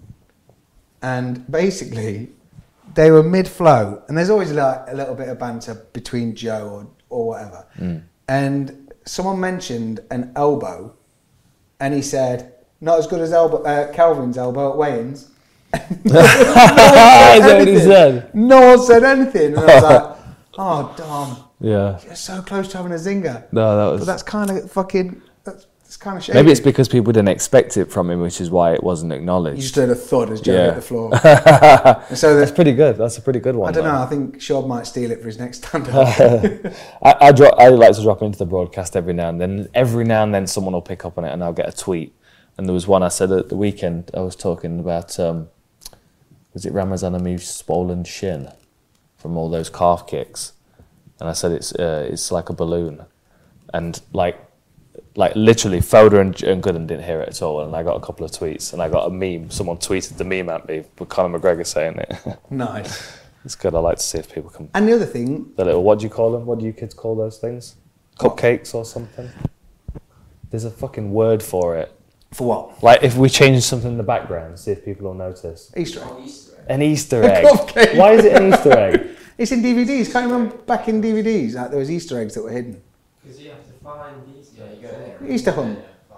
and basically they were mid flow, and there's always like a little bit of banter between Joe or or whatever, Mm. and someone mentioned an elbow, and he said not as good as elbow uh, Calvin's elbow at weigh-ins. Is that what he said? No one said anything, and I was like, oh Dom, Yeah. you're so close to having a zinger. No, that was. But that's kind of fucking. That's, that's kind of shady. Maybe it's because people didn't expect it from him, which is why it wasn't acknowledged. you just heard a thud as Joe Yeah. hit the floor. And so That's the, pretty good. That's a pretty good one. I don't though. know. I think Shaw might steal it for his next stand-up. I, I, drop, I like to drop into the broadcast every now and then. Every now and then, someone will pick up on it, and I'll get a tweet. And there was one I said at the weekend. I was talking about um, was it Ramazan Amir's swollen shin from all those calf kicks, and I said it's uh, it's like a balloon, and like like literally Foda and, and Gooden didn't hear it at all. And I got a couple of tweets, and I got a meme. Someone tweeted the meme at me with Conor McGregor saying it. Nice. It's good. I like to see if people can. And the other thing, The little, what do you call them? What do you kids call those things? Cupcakes or something? There's a fucking word for it. for what? Like if we change something in the background, see if people will notice. Easter egg. An Easter A egg. cupcake. Why is it an Easter egg? It's in D V Ds. Can't you remember back in D V Ds? Like there was Easter eggs that were hidden. Because you have to find these. Yeah, you go there. Easter hunt.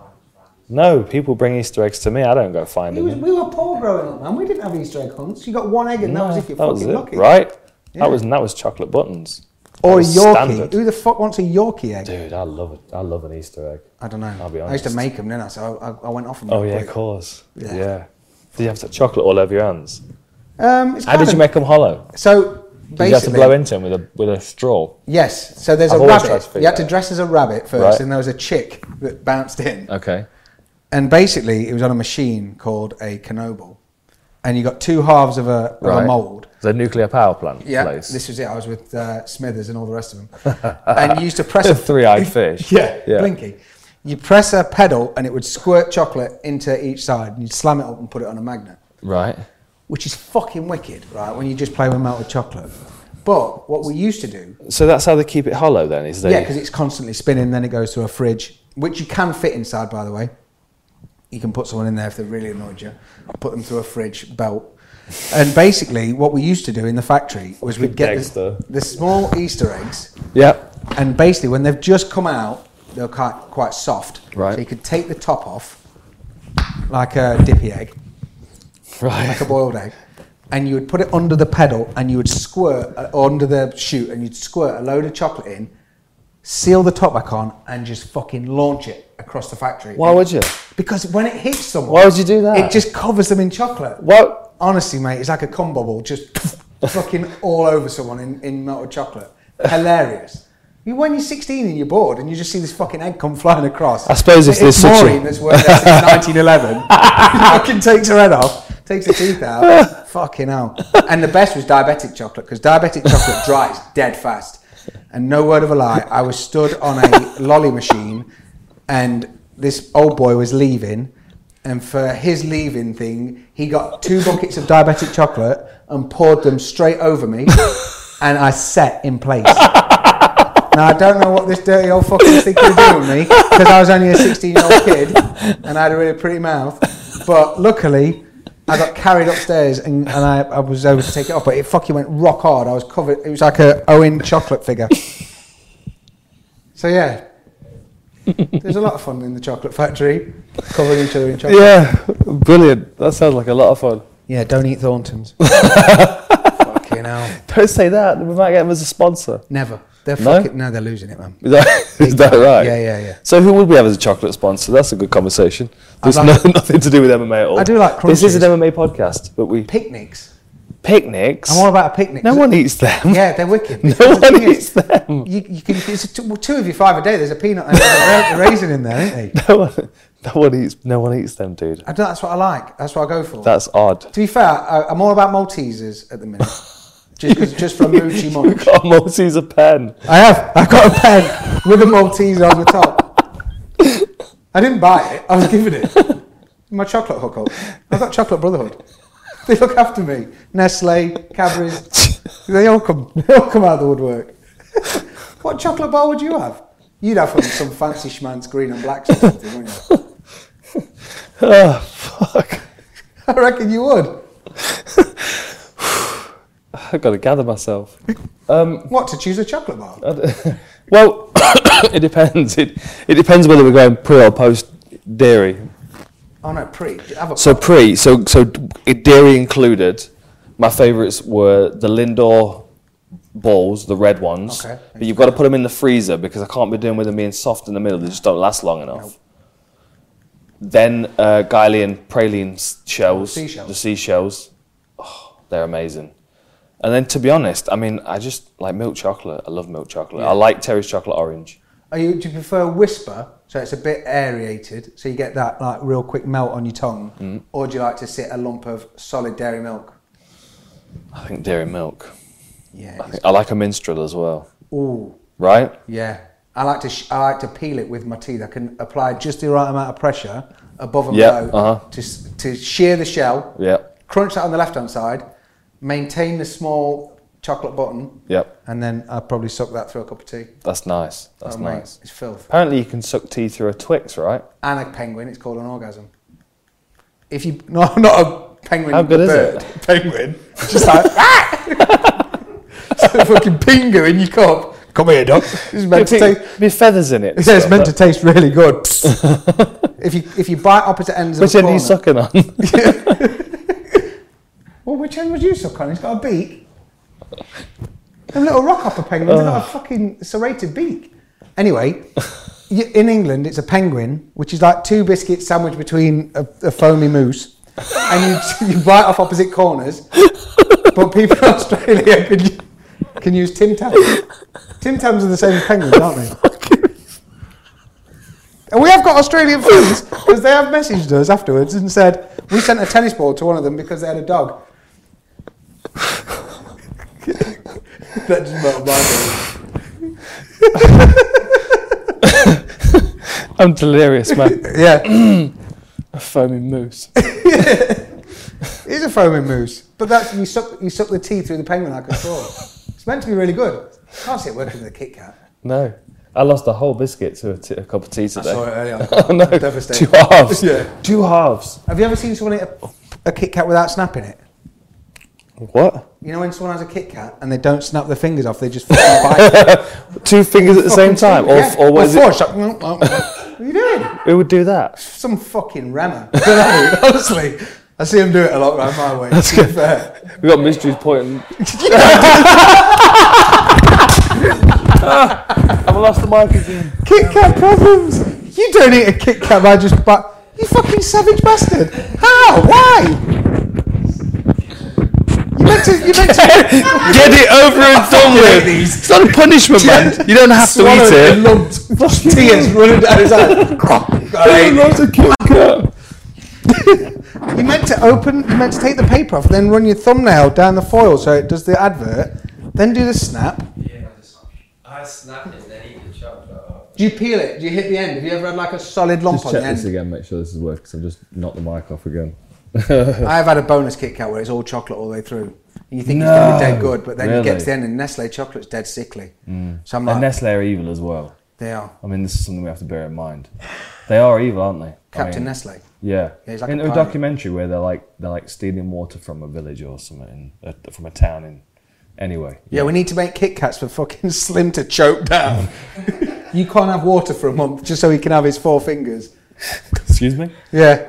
No, people bring Easter eggs to me. I don't go It finding was, them. we were poor growing up, man. We didn't have Easter egg hunts. You got one egg, and that was if you're that was fucking it, lucky. right? Yeah. That was that was chocolate buttons. Or a That was Yorkie. standard. Who the fuck wants a Yorkie egg? Dude, I love it. I love an Easter egg. I don't know. I'll be I used to honest. make them, didn't I? So I, I, I went off them. Oh real yeah, quick. of course. Yeah. Yeah. Did you have to chocolate all over your hands? Um, it's How did kind you of- make them hollow? So Did you have to basically, blow into them with a with a straw? yes. So there's I've a always tried to rabbit. figure You had to that out. dress as a rabbit first, Right. and there was a chick that bounced in. Okay. And basically, it was on a machine called a Knoble, and you got two halves of a, of a Right. mold. The nuclear power plant Yeah, place. this was it. I was with uh, Smithers and all the rest of them, and you used to press a Three-eyed fish. Yeah, Yeah. Blinky. You press a pedal, and it would squirt chocolate into each side, and you'd slam it up and put it on a magnet, Right. which is fucking wicked, right? When you just play with melted chocolate. But what we used to do, So that's how they keep it hollow then, is they? yeah, because it's constantly spinning. Then it goes to a fridge, which you can fit inside, by the way. You can put someone in there if they really annoyed you. Put them through a fridge belt. And basically, what we used to do in the factory was we'd get Dexter. the, the small Easter eggs, Yep. and basically when they've just come out, they're quite quite soft. Right. So you could take the top off, like a dippy egg, Right. like a boiled egg, and you would put it under the pedal, and you would squirt uh, under the chute, and you'd squirt a load of chocolate in, seal the top back on, and just fucking launch it across the factory. Why would you? Because when it hits someone, Why would you do that? It just covers them in chocolate. What? Honestly, mate, it's like a cum bubble, just fucking all over someone in, in melted chocolate. Hilarious. You, when you're sixteen and you're bored and you just see this fucking egg come flying across. I suppose if it's there's such a- Maureen that's worked there since nineteen eleven. Fucking takes her head off, takes her teeth out. Fucking hell. And the best was diabetic chocolate, because diabetic chocolate dries dead fast. And no word of a lie, I was stood on a lolly machine, and this old boy was leaving, and for his leaving thing, he got two buckets of diabetic chocolate and poured them straight over me, and I sat in place. Now, I don't know what this dirty old fucker's thinking of doing with me, because I was only a sixteen-year-old kid, and I had a really pretty mouth. But luckily, I got carried upstairs, and, and I, I was able to take it off, but it fucking went rock hard. I was covered. It was like a Owen chocolate figure. So, yeah. There's a lot of fun in the chocolate factory, covering each other in chocolate. Yeah, brilliant. That sounds like a lot of fun. Yeah, don't eat Thorntons. Fucking hell. Don't say that. We might get them as a sponsor. Never. They're No? fucking, no, they're losing it, man. Is that, is that right? Yeah, yeah, yeah. So who would we have as a chocolate sponsor? That's a good conversation. There's I'd like- no, nothing to do with M M A at all. I do like This is crunches. an M M A podcast, but we... Picnics. Picnics? I'm all about a picnic. No one eats them. Yeah, they're wicked. No Because the one thing is, eats them. You, you can, it's a two, well, two of you five a day. There's a peanut and a ra- raisin in there, isn't there? No one, no one eats. No one eats them, dude. I don't, that's what I like. That's what I go for. That's odd. To be fair, I, I'm all about Maltesers at the minute. Just, 'cause- just for a moochy You've munch. got a Malteser pen. I have. I've got a pen with a Malteser on the top. I didn't buy it. I was given it. My chocolate hookup. I've got Chocolate Brotherhood. They look after me. Nestle, Cadbury's. They all come. They all come out of the woodwork. What chocolate bar would you have? You'd have some, some fancy schman's green and black or something, wouldn't you? Oh fuck! I reckon you would. I've got to gather myself. Um, What, to choose a chocolate bar? well, it depends. It it depends whether we're going pre or post dairy. Oh no, pre. Have a So pre, so so d- dairy included. My favourites were the Lindor balls, the red ones. Okay. But you've got to put them in the freezer because I can't be doing with them being soft in the middle. They just don't last long enough. Nope. Then uh, Guylian praline s- shells, seashells. the seashells. Oh, they're amazing. And then to be honest, I mean, I just like milk chocolate. I love milk chocolate. Yeah. I like Terry's chocolate orange. Are you, do you prefer Whisper, so it's a bit aerated, so you get that like real quick melt on your tongue, Mm. or do you like to sit a lump of solid dairy milk? I think dairy milk. Yeah. I, think, I like a minstrel as well. Ooh, Right? yeah. I like to sh- I like to peel it with my teeth. I can apply just the right amount of pressure above and Yeah, below uh-huh. to s- to shear the shell, Yeah. crunch that on the left hand side, maintain the small chocolate button, Yep. and then I'd probably suck that through a cup of tea. That's nice. That's Oh, mate, nice. it's filth. Apparently you can suck tea through a Twix, right? And a penguin, it's called an orgasm. If you not not a penguin, How good is bird, it? Penguin, it's just like so fucking pingu in your cup. Come here, doc. This is meant to taste. With feathers in it. Yeah, it's meant to taste really good. if you if you bite opposite ends Which of end a are you sucking on? Well, which end would you suck on? It's got a beak. Them little rockhopper penguins have got a fucking serrated beak. Anyway, y- in England, it's a penguin, which is like two biscuits sandwiched between a, a foamy mousse, and you, you bite off opposite corners. But people in Australia can, can use Tim Tams. Tim Tams are the same as penguins, aren't they? And we have got Australian friends because they have messaged us afterwards and said we sent a tennis ball to one of them because they had a dog. That just melted my brain. I'm delirious, man. Yeah, A foaming mousse. it's a foaming mousse, but that's you suck you suck the tea through the penguin like a straw. It's meant to be really good. Can't see it working with a Kit Kat. No. I lost a whole biscuit to a, t- a cup of tea today. I saw it earlier. Oh no, Devastating. two halves. Yeah. Two halves. Have you ever seen someone eat a, a Kit Kat without snapping it? What? You know when someone has a Kit Kat and they don't snap their fingers off, they just fucking bite. Two fingers at the same time? Or, Yeah. or what is four, it? so- what are you doing? Who would do that? Some fucking rammer. I don't know, honestly. I see him do it a lot around my way. That's to be good. fair. We've got mysteries pointing. I've lost the mic again. Kit Kat problems. You don't eat a Kit Kat by just but you fucking savage bastard. How? Why? You meant to. You meant to. Get it over and done with. It's not a punishment, man. You don't have to eat it. Lumps. Tears running down his eyes. Lots of Kit Kat. You meant to open. You meant to take the paper off, then run your thumbnail down the foil so it does the advert. Then do the snap. Yeah, I just I snap it and then eat the chocolate. Do you peel it? Do you hit the end? Have you ever had like a solid lump Just on check the end? this again, make sure this is working, because I've just knocked the mic off again. I've had a bonus Kit Kat where it's all chocolate all the way through. And you think No, it's going to be dead good, but then you really? get to the end and Nestle chocolate's dead sickly. Mm. So I'm And like, Nestle are evil as well. they are. I mean, this is something we have to bear in mind. They are evil, aren't they? Captain I mean, Nestle. Yeah. Yeah, he's like in a a pirate. documentary where they're like they're like stealing water from a village or something, in, uh, from a town in. Anyway. Yeah, we need to make Kit Kats for fucking Slim to choke down. You can't have water for a month just so he can have his four fingers. Excuse me. Yeah.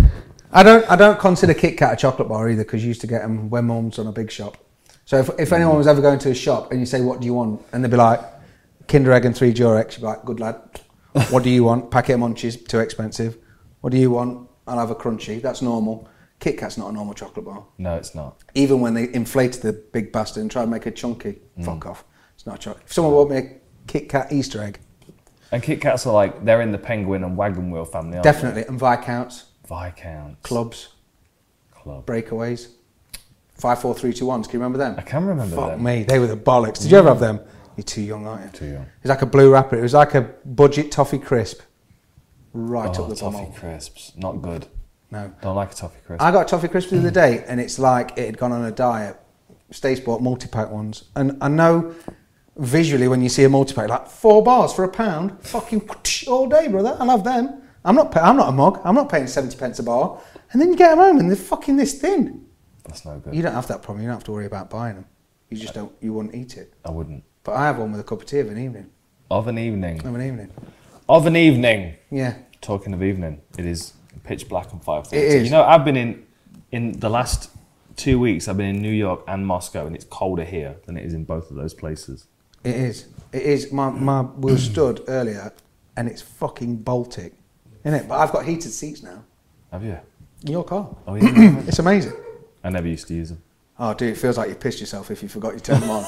I don't I don't consider Kit Kat a chocolate bar either, because you used to get them when mum's on a big shop. So if, if anyone was ever going to a shop and you say, what do you want? And they'd be like, Kinder Egg and three Durex. You'd be like, good lad. What do you want? Packet of Munchies, too expensive. What do you want? I'll have a Crunchy. That's normal. Kit Kat's not a normal chocolate bar. No, it's not. Even when they inflated the big bastard and tried to make it chunky. Mm. Fuck off. It's not a chocolate. If someone bought me a Kit Kat Easter egg. And Kit Kats are like, they're in the Penguin and Wagon Wheel family, aren't Definitely. And Viscounts. they? Viscounts. Clubs. Club. Breakaways. Five, four, three, two, ones. Can you remember them? I can remember Fuck them. me. They were the bollocks. Did you ever have them? You're too young, aren't you? Too young. It was like a blue wrapper. It was like a budget toffee crisp. Right Oh, up the toffee pommel. crisps. Not good. No. Don't like a toffee crisp. I got toffee crisp the other day, and it's like it had gone on a diet. Stace bought multi-pack ones. And I know visually when you see a multi-pack, like four bars for a pound, fucking all day, brother. I love them. I'm not, pay- I'm not a mug. I'm not paying seventy pence a bar. And then you get them home and they're fucking this thin. That's no good. You don't have that problem. You don't have to worry about buying them. You just don't, you wouldn't eat it. I wouldn't. But I have one with a cup of tea of an evening. Of an evening. Of an evening. Of an evening. Yeah. Talking of evening, it is pitch black and five thirty. It is. You know, I've been in, in the last two weeks, I've been in New York and Moscow, and it's colder here than it is in both of those places. It is. It is. My, my, we were stood earlier and it's fucking Baltic. Isn't it? But I've got heated seats now. Have you? In your car. Oh, yeah. It's amazing. I never used to use them. Oh, dude, it feels like you pissed yourself if you forgot you turned them on.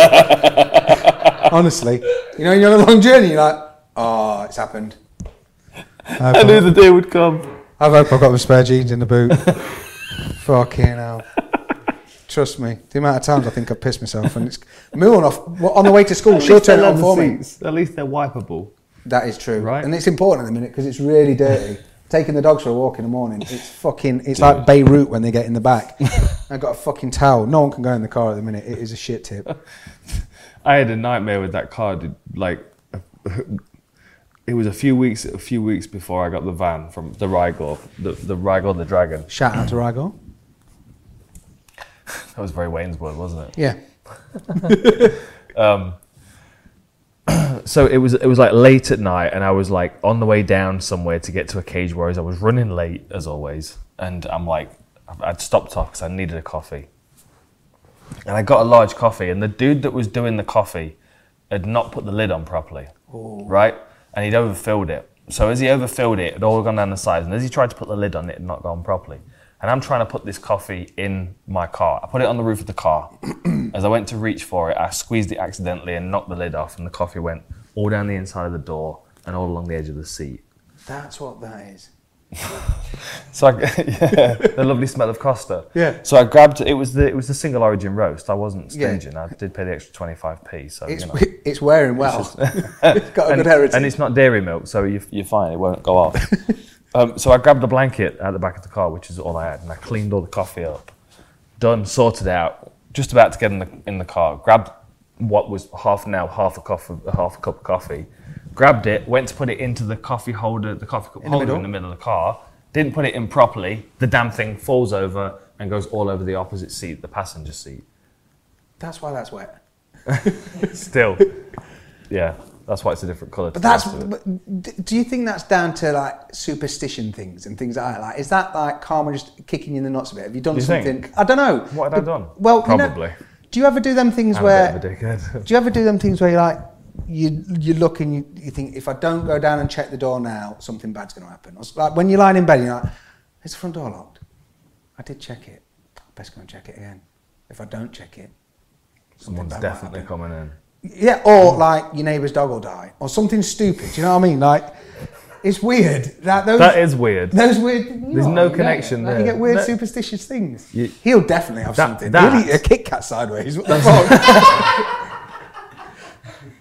Honestly. You know, when you're on a long journey, you're like, oh, it's happened. I knew the day would come. I hope I've got my spare jeans in the boot. Fucking hell. Trust me. The amount of times I think I've pissed myself. And it's moving off. Well, on the way to school, she'll turn it on for me. At least they're wipeable. That is true. Right. And it's important at the minute because it's really dirty. Taking the dogs for a walk in the morning, it's fucking, it's like Beirut when they get in the back. I've got a fucking towel. No one can go in the car at the minute. It is a shit tip. I had a nightmare with that car, dude. Like, it was a few weeks, a few weeks before I got the van from the Rigor, the, the Rigor the Dragon. Shout out to Rigor. That was very Wayneswood, wasn't it? Yeah. Um, so it was it was like late at night, and I was like on the way down somewhere to get to a Cage Warriors. I was running late as always, and I'm like, I'd stopped off because I needed a coffee, and I got a large coffee, and the dude that was doing the coffee had not put the lid on properly, Ooh. right? And he'd overfilled it. So as he overfilled it, it had all gone down the sides, and as he tried to put the lid on, it had not gone properly. And I'm trying to put this coffee in my car. I put it on the roof of the car. As I went to reach for it, I squeezed it accidentally and knocked the lid off, and the coffee went all down the inside of the door and all along the edge of the seat. That's what that is. So I, yeah, the lovely smell of Costa. Yeah. So I grabbed it. Was the it was the single origin roast. I wasn't Yeah. stinging. I did pay the extra twenty-five p. So It's you know. it's wearing well. It's It's got a and, good heritage. and it's not dairy milk, so you, you're fine. It won't go off. um, so I grabbed the blanket at the back of the car, which is all I had, and I cleaned all the coffee up. Done, sorted out. Just about to get in the in the car. Grabbed what was half an hour, half a cup of half a cup of coffee. Grabbed it, went to put it into the coffee holder, the coffee cup In the holder middle? in the middle of the car. Didn't put it in properly. The damn thing falls over and goes all over the opposite seat, the passenger seat. That's why that's wet. Still, yeah, that's why it's a different colour. But that's. But d- do you think that's down to like superstition things and things like that? Like, is that like karma just kicking you in the nuts a bit? Have you done Do you something? think? I don't know. What had I done? Well, you know- Probably. do you ever do them things I'm where? a bit of a dickhead. Do you ever do them things where you're like, you you look and you, you think, if I don't go down and check the door now, something bad's going to happen? Or, like when you're lying in bed, and you're like, is the front door locked? I did check it. Best go and check it again. If I don't check it, something Someone's bad might definitely happen. coming in. Yeah, or like your neighbour's dog will die, or something stupid. Do you know what I mean? Like, it's weird. That, those, That is weird. Those weird. you There's know no what I mean, connection like, there. You get weird No. superstitious things. You- He'll definitely have That- something. that- He'll eat a Kit Kat sideways. What the fuck?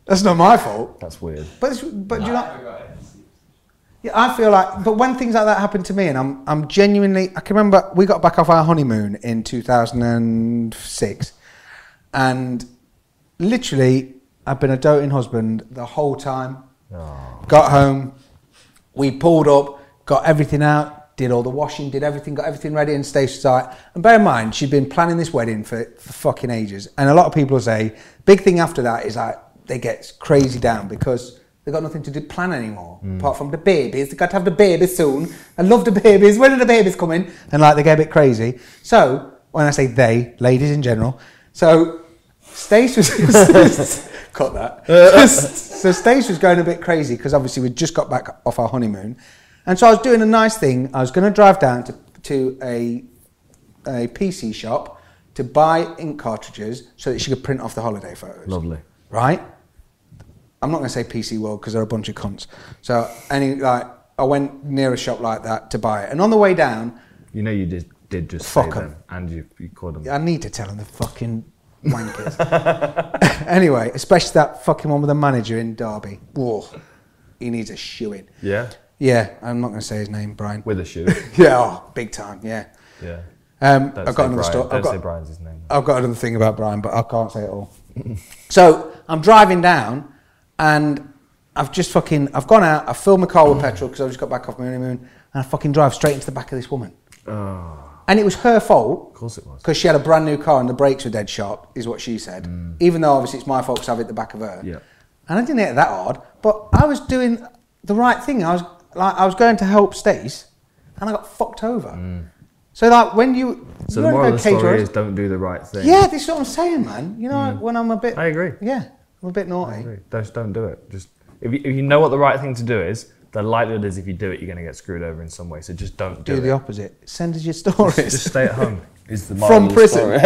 That's not my fault. That's weird. But it's, but do you I not? forgot it. Yeah, I feel like, but when things like that happen to me, and I'm, I'm genuinely, I can remember we got back off our honeymoon in two thousand six, and literally, I've been a doting husband the whole time. Oh. Got home, we pulled up, got everything out, did all the washing, did everything, got everything ready, and Stacey was like, and bear in mind, she'd been planning this wedding for, for fucking ages, and a lot of people say, big thing after that is like, they get crazy down because they've got nothing to do, plan anymore, mm. apart from the babies. They've got to have the babies soon. I love the babies. When are the babies coming? And like they get a bit crazy. So when I say they, ladies in general. So Stace was cut that. So Stace was going a bit crazy because obviously we just got back off our honeymoon, and so I was doing a nice thing. I was going to drive down to to a a P C shop to buy ink cartridges so that she could print off the holiday photos. Lovely. Right. I'm not going to say P C World because they're a bunch of cunts. So, any like, I went near a shop like that to buy it, and on the way down, You know you did, did just Fuck say 'em. them, and you, you called them. I need to tell them the fucking wankers. Anyway, especially that fucking one with the manager in Derby. Whoa, he needs a shoeing. Yeah? Yeah, I'm not going to say his name, Brian. With a shoe. Yeah, oh, big time. Yeah. Yeah. Um, Don't I've say got another Brian. story. Don't I've got, say Brian's his name. I've got another thing about Brian, but I can't say it all. So I'm driving down, and I've just fucking, I've gone out, I've filled my car with petrol because I just got back off my honeymoon, and I fucking drive straight into the back of this woman. Oh, And it was her fault. of course it was. Because she had a brand new car and the brakes were dead shot, is what she said. Mm. Even though obviously it's my fault because I've hit the back of her. Yeah. And I didn't hit it that hard, but I was doing the right thing. I was like, I was going to help Stace, and I got fucked over. Mm. So like when you, So you the don't moral go of the story caterers- is don't do the right thing. Yeah, this is what I'm saying, man. You know, when I'm a bit, I agree. yeah, I'm a bit I naughty. agree. Just don't do it. Just if you, if you know what the right thing to do is, the likelihood is if you do it, you're going to get screwed over in some way. So just don't do, Do it. the opposite. Send us your stories. Just stay at home. Is the moral From of the prison.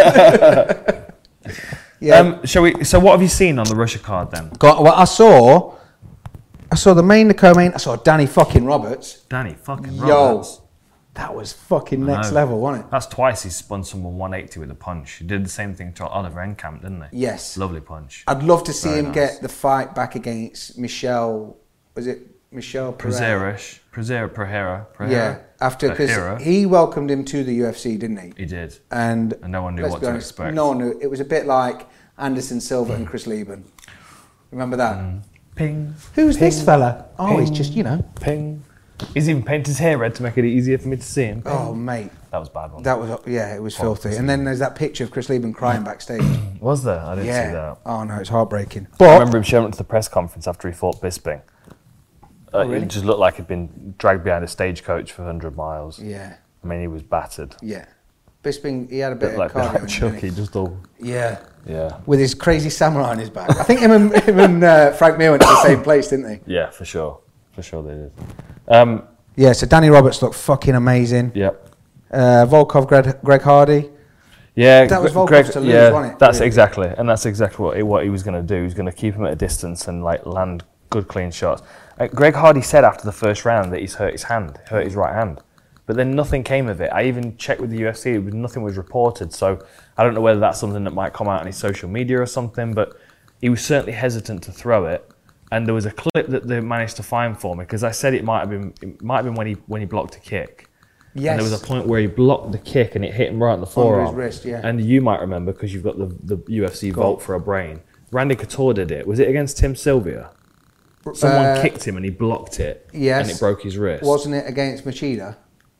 story. Yeah. Um, shall we? So what have you seen on the Russia card then? Got, well, I saw, I saw the main, the co-main. I saw Danny fucking Roberts. Danny fucking Yo, Roberts. that was fucking I next know. level, wasn't it? That's twice he's spun someone one eighty with a punch. He did the same thing to Oliver Enkamp, didn't he? Yes. Lovely punch. I'd love to see Very him nice. get the fight back against Michelle. Was it Michelle Pereira? Prazerish. Prazera, Prahera. Yeah, after because Prahera. he welcomed him to the U F C, didn't he? He did. And, And no one knew let's what be to honest, expect. No one knew. It was a bit like Anderson Silva and Chris Lieben. Remember that? Ping. Who's Ping, this fella? Oh, he's ping, just, you know. Ping. He's even painted his hair red to make it easier for me to see him. Ping. Oh, mate. That was a bad one. That was, yeah, it was What filthy. was And then there's that picture of Chris Lieben crying backstage. Was there? I didn't Yeah. see that. Oh, no, it's heartbreaking. I But, remember him showing up to the press conference after he fought Bisping. Uh, Oh, really? It just looked like he'd been dragged behind a stagecoach for one hundred miles. yeah, I mean, he was battered. yeah. Bisping, he had a bit Bit like, of bit cardio. like in him, Chucky, didn't just all. he? Yeah. Yeah. With his crazy samurai on his back. I think him and, him and uh, Frank Mir went to the same place, didn't they? Yeah, for sure. For sure they did. Um, Yeah, so Danny Roberts looked fucking amazing. yep. Uh, Volkov, Greg, Greg Hardy. Yeah, That was Gre- Volkov's Greg, to lose, yeah, wasn't it? that's Really? exactly, and that's exactly what he, what he was going to do. He was going to keep him at a distance and like land good, clean shots. Uh, Greg Hardy said after the first round that he's hurt his hand, hurt his right hand, but then nothing came of it. I even checked with the U F C; it was, nothing was reported. So I don't know whether that's something that might come out on his social media or something. But he was certainly hesitant to throw it. And there was a clip that they managed to find for me because I said it might have been it might have been when he when he blocked a kick. Yes. And there was a point where he blocked the kick and it hit him right on the forearm. wrist, yeah. And you might remember because you've got the, the U F C Go Vault on. for a brain. Randy Couture did it. Was it against Tim Sylvia? Someone Uh, kicked him and he blocked it. Yes. And it broke his wrist. Wasn't it against Machida?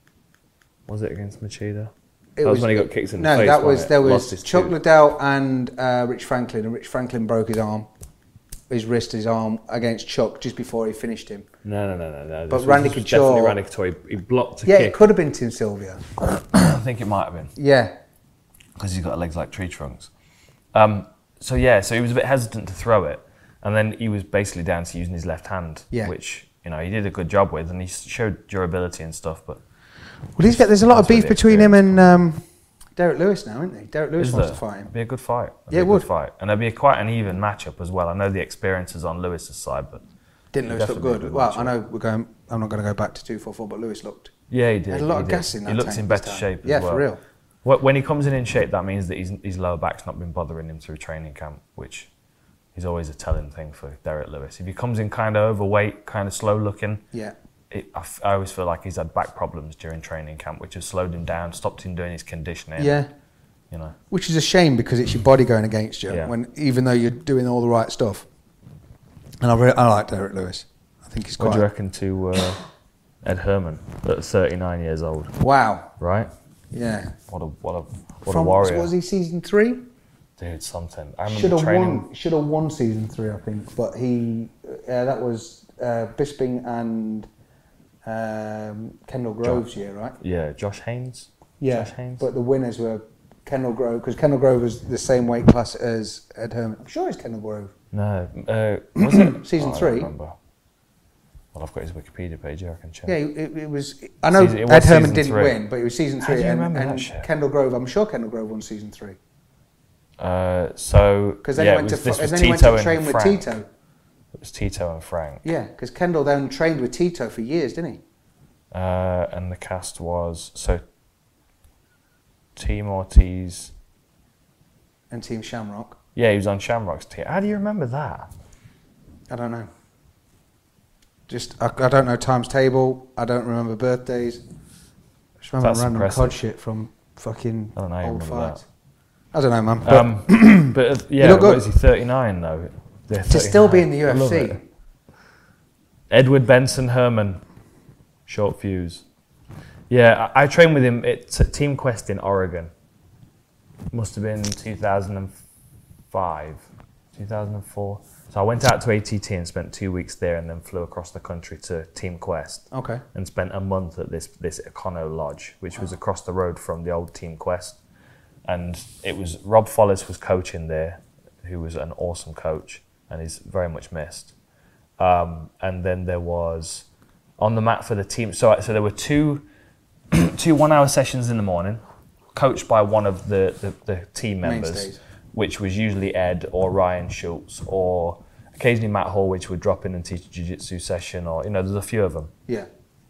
Was it against Machida? It That was when he got kicked in the no, face, that was wasn't it? there Lost was his Chuck tooth. Liddell and uh, Rich Franklin, and Rich Franklin broke his arm, his wrist, his arm against Chuck just before he finished him. No, no, no, no, no. But This was- Randy this was Couture- Definitely Randy Couture. He, he blocked a Yeah, kick. it could have been Tim Sylvia. I think it might have been. Yeah, Because he's got legs like tree trunks. Um, so yeah, so he was a bit hesitant to throw it, and then he was basically down to using his left hand, Yeah. which you know he did a good job with, and he showed durability and stuff. But well, he's got, there's a lot of That's where beef the between him experience and um, Derek Lewis now, isn't he? Derek Lewis is wants there? to fight him. Be a good fight. It'd Yeah, be it a would. good fight, and it'd be quite an even matchup as well. I know the experience is on Lewis's side, but Didn't Lewis look definitely a good? good Well, matchup. I know we're going. I'm not going to go back to two four four, but Lewis looked. yeah, he did. Had a lot he of did. gas in that He looks tank in this better time. shape as Yeah, well. for real. Wh- When he comes in in shape, that means that his, his lower back's not been bothering him through training camp, which is always a telling thing for Derek Lewis. If he comes in kind of overweight, kind of slow looking, Yeah. it, I, f- I always feel like he's had back problems during training camp, which has slowed him down, stopped him doing his conditioning. Yeah. You know. Which is a shame because it's your body going against you Yeah. when even though you're doing all the right stuff. And I really, I like Derek Lewis. I think he's What quite. do you reckon to uh, Ed Herman at thirty-nine years old? Wow. Right? Yeah. What a what a what From a warrior. was he season three? Dude, something. I remember Should have training. won. Should have won season three, I think. But he, uh, that was uh, Bisping and um, Kendall Grove's year, right? Yeah, Josh Haynes. Yeah. Josh Haynes. But the winners were Kendall Grove because Kendall Grove was the same weight class as Ed Herman. I'm sure it's Kendall Grove. No, uh, was it Season Oh, I three? don't remember. Well, I've got his Wikipedia page here. I can check. Yeah, it, it was. I know Season- it was Ed Herman season didn't three. win, but it was season How three. do you and remember that and shit? Kendall Grove, I'm sure Kendall Grove won season three Uh, so because then yeah, he it went was, to this fr- was and then he went Tito to and train with Frank. Tito. It was Tito and Frank. Yeah, because Kendall then trained with Tito for years, didn't he? Uh, and the cast was so Team Ortiz. And Team Shamrock. Yeah, he was on Shamrock's team. How do you remember that? I don't know. Just I, I don't know times table. I don't remember birthdays. I just remember That's random impressive. cod shit from fucking I don't know how you old remember fights. I don't know, man. But Um, but uh, yeah, look what good. is he? thirty-nine though. They're to still be in the thirty-nine. U I F love C. it. Edward Benson Herman, short fuse. Yeah, I, I trained with him at t- Team Quest in Oregon. Must have been two thousand five, two thousand four. So I went out to A T T and spent two weeks there, and then flew across the country to Team Quest. Okay. And spent a month at this this Econo Lodge, which was across the road from the old Team Quest. And it was Rob Follis was coaching there, who was an awesome coach and is very much missed. Um, and then there was on the mat for the team. So so there were two two one hour sessions in the morning, coached by one of the the, the team members, Mainstays. which was usually Ed or Ryan Schultz or occasionally Matt Hall, which would drop in and teach a jiu-jitsu session, or you know, there's a few of them. Yeah.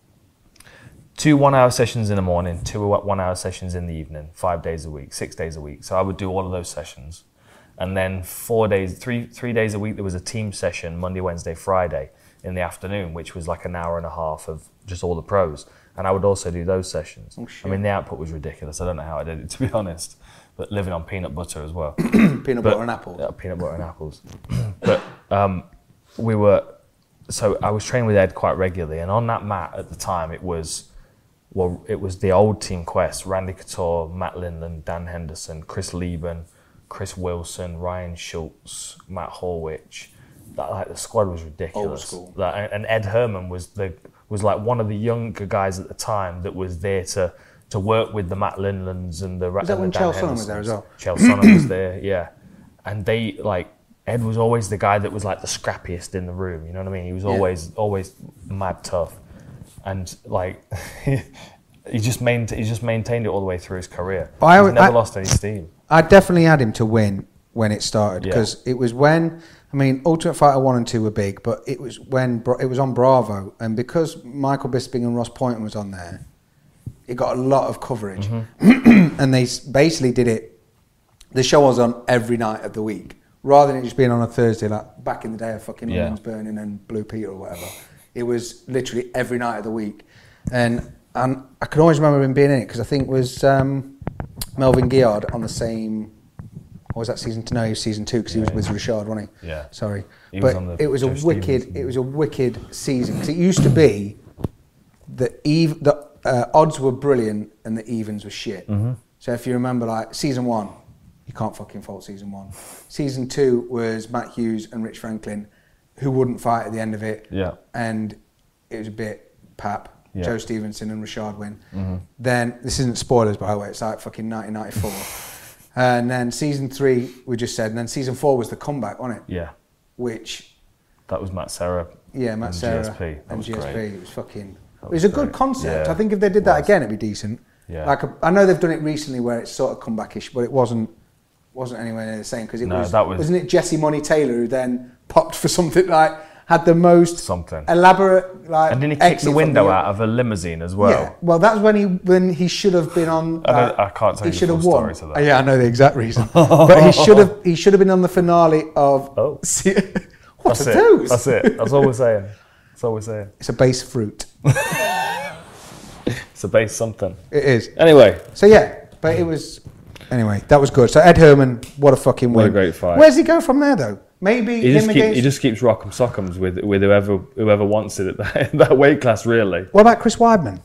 Two one-hour sessions in the morning, two one-hour sessions in the evening, five days a week, six days a week. So I would do all of those sessions, and then four days, three three days a week, there was a team session Monday, Wednesday, Friday in the afternoon, which was like an hour and a half of just all the pros. And I would also do those sessions. Oh, I shit. mean, the output was ridiculous. I don't know how I did it, to be honest. But living on peanut butter as well. Peanut But- butter and apples. Yeah, peanut butter and apples. But um, we were, so I was training with Ed quite regularly, and on that mat at the time, it was, well, it was the old Team Quest: Randy Couture, Matt Lindland, Dan Henderson, Chris Lieben, Chris Wilson, Ryan Schultz, Matt Horwich. That, like, the squad was ridiculous. Old school. Like, and Ed Herman was the was like one of the younger guys at the time that was there to to work with the Matt Lindlands and the. Was that and the when Dan Chael Sonnen was there as well? Chael Sonnen was there, yeah. And they, like, Ed was always the guy that was like the scrappiest in the room, you know what I mean? He was Yeah. always always mad tough. And like he just maintained he just maintained it all the way through his career. But I- He's never I- lost any steam. I definitely had him to win when it started Yeah. because it was when I mean Ultimate Fighter one and two were big, but it was when Bra- it was on Bravo, and because Michael Bisping and Ross Poynton was on there, it got a lot of coverage, Mm-hmm. and they s- basically did it. The show was on every night of the week rather than it just being on a Thursday like back in the day of fucking Yeah. London's Burning and Blue Peter or whatever. It was literally every night of the week, and and I can always remember him being in it because I think it was um, Melvin Guillard on the same. Or was that season two? No, he was season two because he was Yeah, with yeah. Richard, wasn't he? Yeah. Sorry, He was but on the it was a Joe wicked. Stevens. It was a wicked season because it used to be the eve the uh, odds were brilliant and the evens were shit. Mm-hmm. So if you remember, like season one, you can't fucking fault season one. Season two was Matt Hughes and Rich Franklin, who wouldn't fight at the end of it. Yeah. And it was a bit pap. Yeah. Joe Stevenson and Richard win. Mm-hmm. Then this isn't spoilers, by the way. It's like fucking nineteen ninety-four. And then season three, we just said, and then season four was the comeback, wasn't it? Yeah. Which, That was Matt Serra. yeah, Matt and Serra G S P. That and was G S P. great. It was fucking. That It was was a good great. concept. Yeah, I think if they did that it was. again, it'd be decent. Yeah. Like a, I know they've done it recently where it's sort of comebackish, but it wasn't wasn't anywhere near the same because it No, was, that was- wasn't it Jesse Money Taylor who then popped for something like had the most Something. elaborate like. And then he kicked exit the from window out of a limousine as well. Yeah, well, that's when he when he should have been on. I, don't, uh, I can't tell he you should the have full won. story to that. Yeah, I know the exact reason. But he should have he should have been on the finale of. Oh. What That's are it. those? That's it. That's all we're saying. That's all we're saying. It's a base fruit. It's a base something. It is. Anyway, So yeah, but it was. Anyway, that was good. So Ed Herman, what a fucking What a win! great fight. Where's he go from there though? Maybe he him just, keep, against. he just keeps rock'em sock'ems with with whoever whoever wants it at that, that weight class. Really. What about Chris Weidman?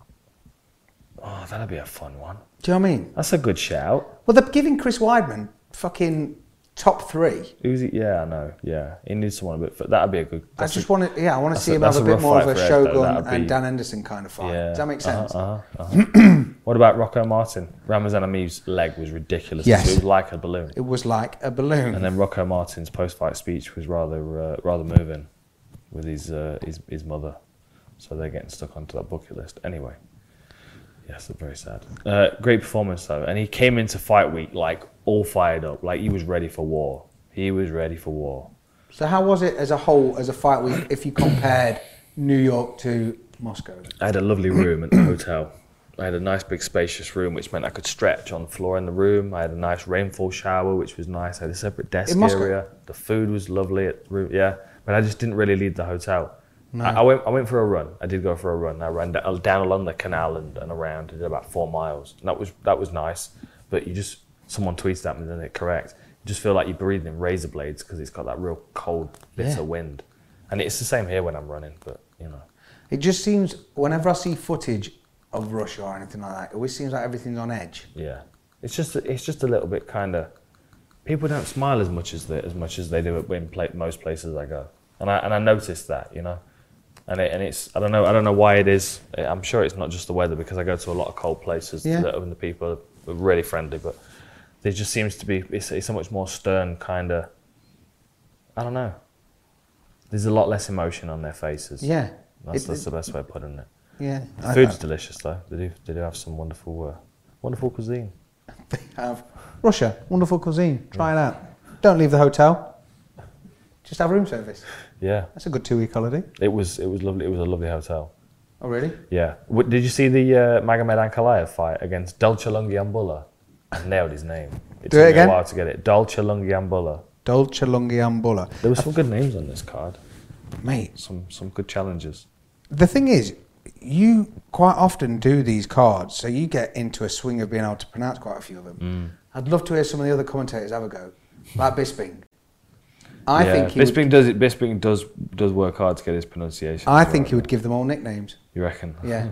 Oh, that'd be a fun one. Do you know what I mean? That's a good shout. Well, they're giving Chris Weidman fucking top three. Who's he? Yeah, I know. Yeah, he needs someone a bit. That'd be a good. I just want to, yeah, I want to that's see a- him have that's a a bit rough more of fight a for Ed, though. Shogun That'd and be- Dan Henderson kind of fight. Yeah. Does that make sense? Uh-huh, uh-huh, uh-huh. What about Rocco Martin? Ramazan Amiv's leg was ridiculous. Yes. It was like a balloon. It was like a balloon. And then Rocco Martin's post-fight speech was rather uh, rather moving with his, uh, his his mother. So they're getting stuck onto that bucket list. Anyway, yes, they're very sad. Uh, great performance though, and he came into fight week like all fired up, like he was ready for war. He was ready for war. So how was it as a whole, as a fight week, if you compared New York to Moscow? I had a lovely room at the hotel. I had a nice big spacious room, which meant I could stretch on the floor in the room. I had a nice rainfall shower, which was nice. I had a separate desk In Moscow? area. The food was lovely at the room, yeah. But I just didn't really leave the hotel. I, I went I went for a run. I did go for a run. I ran down, down along the canal and, and around. I did about four miles. And that was that was nice. But you just, someone tweeted at me, then it correct. You just feel like you're breathing in razor blades because it's got that real cold, bitter Yeah. wind. And it's the same here when I'm running, but you know. It just seems, whenever I see footage of Russia or anything like that, it always seems like everything's on edge. Yeah, it's just it's just a little bit kind of. People don't smile as much as they as much as they do in pla most places I go, and I and I noticed that, you know, and it, and it's I don't know I don't know why it is. I'm sure it's not just the weather because I go to a lot of cold places Yeah. that, and the people are really friendly, but there just seems to be it's, it's a much more stern kind of. I don't know. There's a lot less emotion on their faces. Yeah. that's, It- that's it- the best way of putting it. Yeah. The I- food's I- delicious though. They do they do have some wonderful uh, wonderful cuisine. They have Russia, wonderful cuisine. Try it out. Don't leave the hotel. Just have room service. Yeah. That's a good two-week holiday. It was it was lovely. It was a lovely hotel. Oh, really? Yeah. What, did you see the uh, Magomed Ankalaev fight against Dolcelungiambula? I nailed his name. It Do took it me again? a while to get it. Dolcelungiambula. Dolce Lungiambula. There were some good names on this card. Mate, Some some good challenges. the thing is, you quite often do these cards, so you get into a swing of being able to pronounce quite a few of them. Mm. I'd love to hear some of the other commentators have a go, like Bisping. I yeah. think he would, Bisping does it. Bisping does does work hard to get his pronunciation. I right. think he would give them all nicknames. You reckon? Yeah.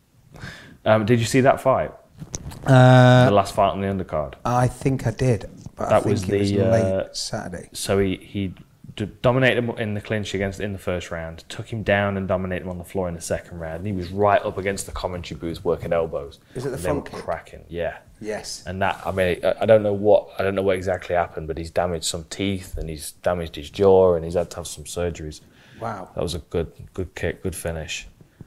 um, did you see that fight? the Uh, last fight on the undercard. I think I did, but I That think was it was the, late uh, Saturday. So he he d- dominated him in the clinch against in the first round, took him down and dominated him on the floor in the second round. And he was right up against the commentary booth working elbows. Is it the And front they were kick? cracking? Yeah. Yes. And that, I mean, I I don't know what I don't know what exactly happened, but he's damaged some teeth and he's damaged his jaw and he's had to have some surgeries. Wow. That was a good good kick, good finish.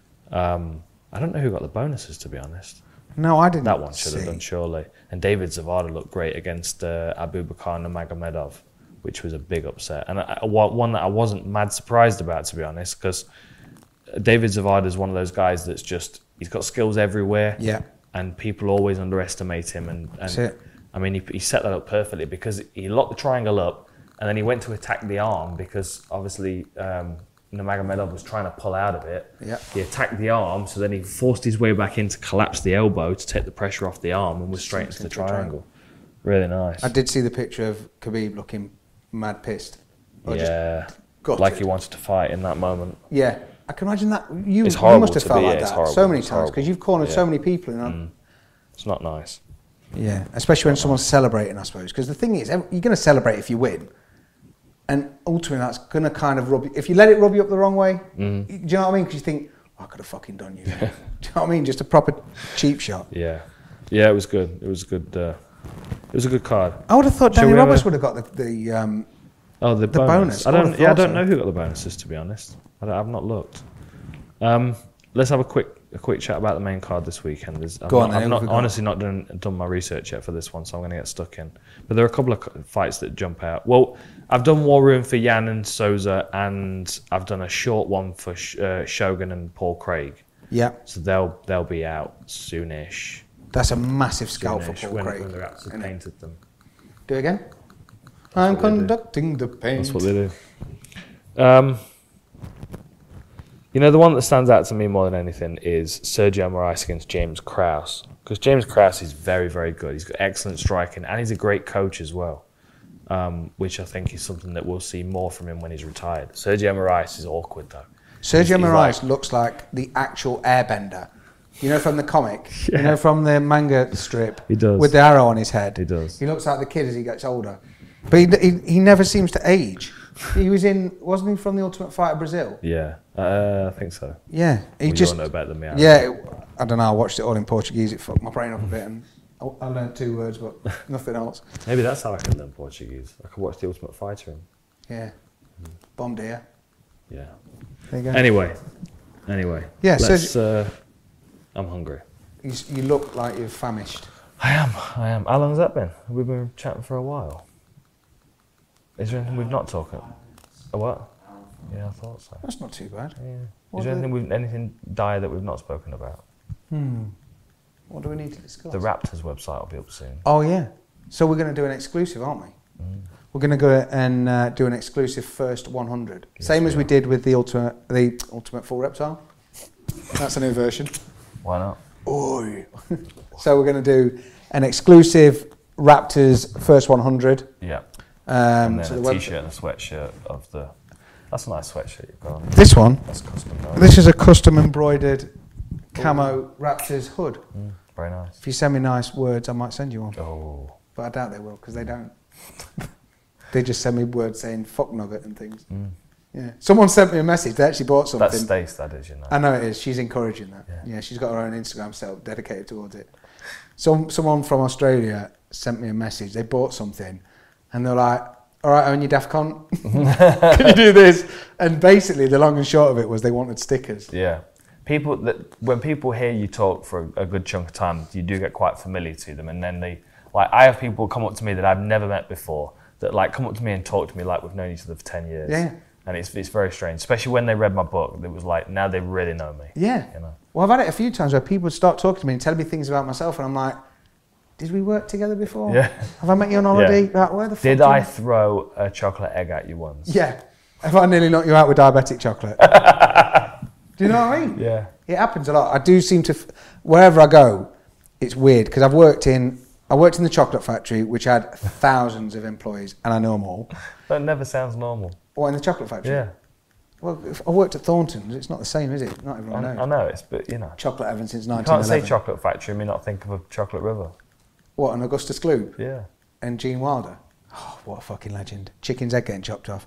Um, I don't know who got the bonuses, to be honest. No, I didn't. That one should have see. done, surely. And David Zavada looked great against uh, Abu Bakar Nurmagomedov, which was a big upset. And I, I- one that I wasn't mad surprised about, to be honest, because David Zavada is one of those guys that's just, he's got skills everywhere. Yeah. And people always underestimate him. And, and That's it. I mean, he, he set that up perfectly because he locked the triangle up and then he went to attack the arm because obviously um, Nurmagomedov was trying to pull out of it. Yeah. He attacked the arm, so then he forced his way back in to collapse the elbow to take the pressure off the arm and was straight into the into a triangle. Really nice. I did see the picture of Khabib looking mad pissed. Or just Yeah. gutted. Like he wanted to fight in that moment. Yeah, I can imagine that. You, It's you horrible must have to felt be- like yeah, it's that horrible, so many it's times because horrible. you've cornered Yeah. so many people. You know? It's not nice. Yeah, especially when someone's celebrating, I suppose. Because the thing is, ev- you're going to celebrate if you win, and ultimately that's going to kind of rub you. If you let it rub you up the wrong way, Mm. do you know what I mean? Because you think, oh, I could have fucking done you. do you know what I mean? Just a proper cheap shot. Yeah. Yeah, it was good. It was a good, uh, it was a good card. I would have thought Shall Danny we have Roberts a- would have got the, the um, Oh, the, The bonus. bonus. I I would don't. have Yeah, I thought don't so. know who got the bonuses, to be honest. I don't, I've not looked. Um, let's have a quick a quick chat about the main card this weekend. There's, I've Go on not, then, I've who have not we got? honestly not done done my research yet for this one, so I'm going to get stuck in. But there are a couple of fights that jump out. Well, I've done War Room for Jan and Souza, and I've done a short one for uh, Shogun and Paul Craig. Yeah, So they'll they'll be out soonish. that's a massive scalp for soonish Paul when, Craig. when they're actually isn't it? painted them. Do it again. I'm what they do. conducting the paint. That's what they do. Um, you know, the one that stands out to me more than anything is Sergio Moraes against James Krause. Because James Krause is very, very good. He's got excellent striking, and he's a great coach as well, um, which I think is something that we'll see more from him when he's retired. Sergio Moraes is awkward, though. Sergio He's- he's Moraes like- looks like the actual airbender. You know, from the comic? You know, from the manga strip? He does. With the arrow on his head. He does. He looks like the kid as he gets older. But he, he, he never seems to age. He was in, wasn't he from the Ultimate Fighter Brazil? Yeah, uh, I think so. Yeah. He Well, just, you'll know better than me. I yeah, it, I don't know. I watched it all in Portuguese. It fucked my brain up a bit, and I, I learned two words, but nothing else. Maybe that's how I can learn Portuguese. I can watch The Ultimate Fighter. And, Yeah. Bom dia. yeah. There you go. Anyway, anyway. Yeah, Let's, uh, I'm hungry. You, s- you look like you're famished. I am, I am. How long has that been? We've been chatting for a while. Is there anything we've not talked about? A what? Yeah, I thought so. That's not too bad. Yeah. What Is there the- anything, we've, anything dire that we've not spoken about? Hmm. What do we need to discuss? The Raptors website will be up soon. Oh yeah. So we're going to do an exclusive, aren't we? Mm. We're going to go and uh, do an exclusive first one hundred, Yes, same as we we are. did with the ultimate, the ultimate full reptile. That's a new version. Why not? Oi. So we're going to do an exclusive Raptors first one hundred. Yeah. Um, And then so a the web- t-shirt and a sweatshirt of the... That's a nice sweatshirt you've got on. This one. That's custom though. This is a custom embroidered camo Raptors hood. Mm, very nice. If you send me nice words, I might send you one. Oh. But I doubt they will, because they don't. They just send me words saying fuck nugget and things. Mm. Yeah. Someone sent me a message. They actually bought something. That's Stace, that is, you know. I know it is. She's encouraging that. Yeah. Yeah, she's got her own Instagram set dedicated towards it. Some someone from Australia sent me a message. They bought something, and they're like, "All right, own your Daft Con. Can you do this?" And basically, the long and short of it was they wanted stickers. Yeah. People that when people hear you talk for a good chunk of time, you do get quite familiar to them, and then they like I have people come up to me that I've never met before that like come up to me and talk to me like we've known each other for ten years. Yeah. And it's it's very strange, especially when they read my book. It was like now they really know me. Yeah. You know. Well, I've had it a few times where people would start talking to me and telling me things about myself, and I'm like, "Did we work together before? Yeah. Have I met you on holiday? Like, where the fuck Did do I you- throw a chocolate egg at you once? Yeah. Have I nearly knocked you out with diabetic chocolate? Do you know what I mean? Yeah. It happens a lot. I do seem to, f- wherever I go, it's weird because I've worked in, I worked in the chocolate factory, which had thousands of employees, and I know them all. That never sounds normal. Or in the chocolate factory. Yeah. Well, if I worked at Thornton's, it's not the same, is it? Not everyone I, knows. I know it's, but you know. Chocolate Heaven since You nineteen can't eleven. say chocolate factory and me not think of a chocolate river. What, and Augustus Gloop Yeah. and Gene Wilder. Oh, what a fucking legend. Chicken's head getting chopped off.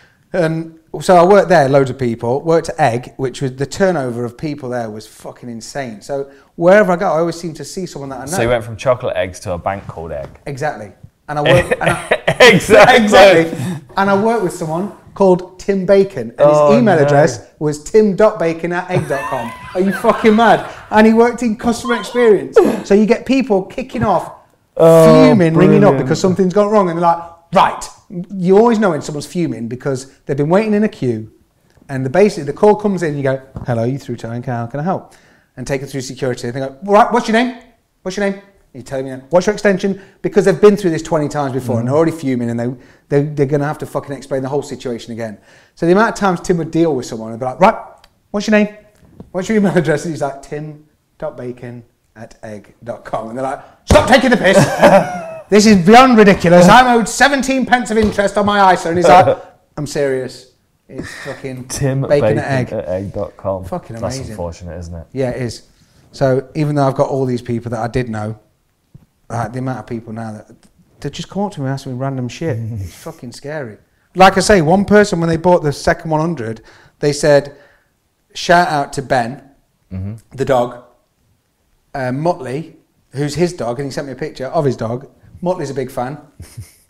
And so I worked there, loads of people. Worked at Egg, which was the turnover of people there was fucking insane. So wherever I go, I always seem to see someone that I know. So you went from chocolate eggs to a bank called Egg. Exactly. And I work and I, Exactly. exactly. And I worked with someone called Tim Bacon, and his Oh, email no. address was tim dot bacon at egg dot com. Are you fucking mad? And he worked in customer experience. So you get people kicking off, Oh, fuming, ringing up brilliant. because something's gone wrong, and they're like, right. You always know when someone's fuming because they've been waiting in a queue, and the basically the call comes in. You go, "Hello, you through to Iron Cow, how can I help?" And take it through security. They go, "Right, what's your name? What's your name?" You tell me, "What's your extension?" Because they've been through this twenty times before, Mm. and they're already fuming, and they, they they're going to have to fucking explain the whole situation again. So the amount of times Tim would deal with someone and be like, "Right, what's your name? What's your email address?" And he's like, tim dot bacon at egg dot com, and they're like, "Stop taking the piss." This is beyond ridiculous. I'm owed seventeen pence of interest on my I S A. And he's like, "I'm serious. It's fucking Tim bacon, bacon at egg." at egg dot com. Fucking That's amazing. unfortunate, isn't it? Yeah, it is. So even though I've got all these people that I did know, like the amount of people now that they just come up to me and ask me random shit. It's fucking scary. Like I say, one person when they bought the second one hundred, they said, "Shout out to Ben, Mm-hmm. the dog, uh, Muttley, who's his dog," and he sent me a picture of his dog. Muttley's a big fan.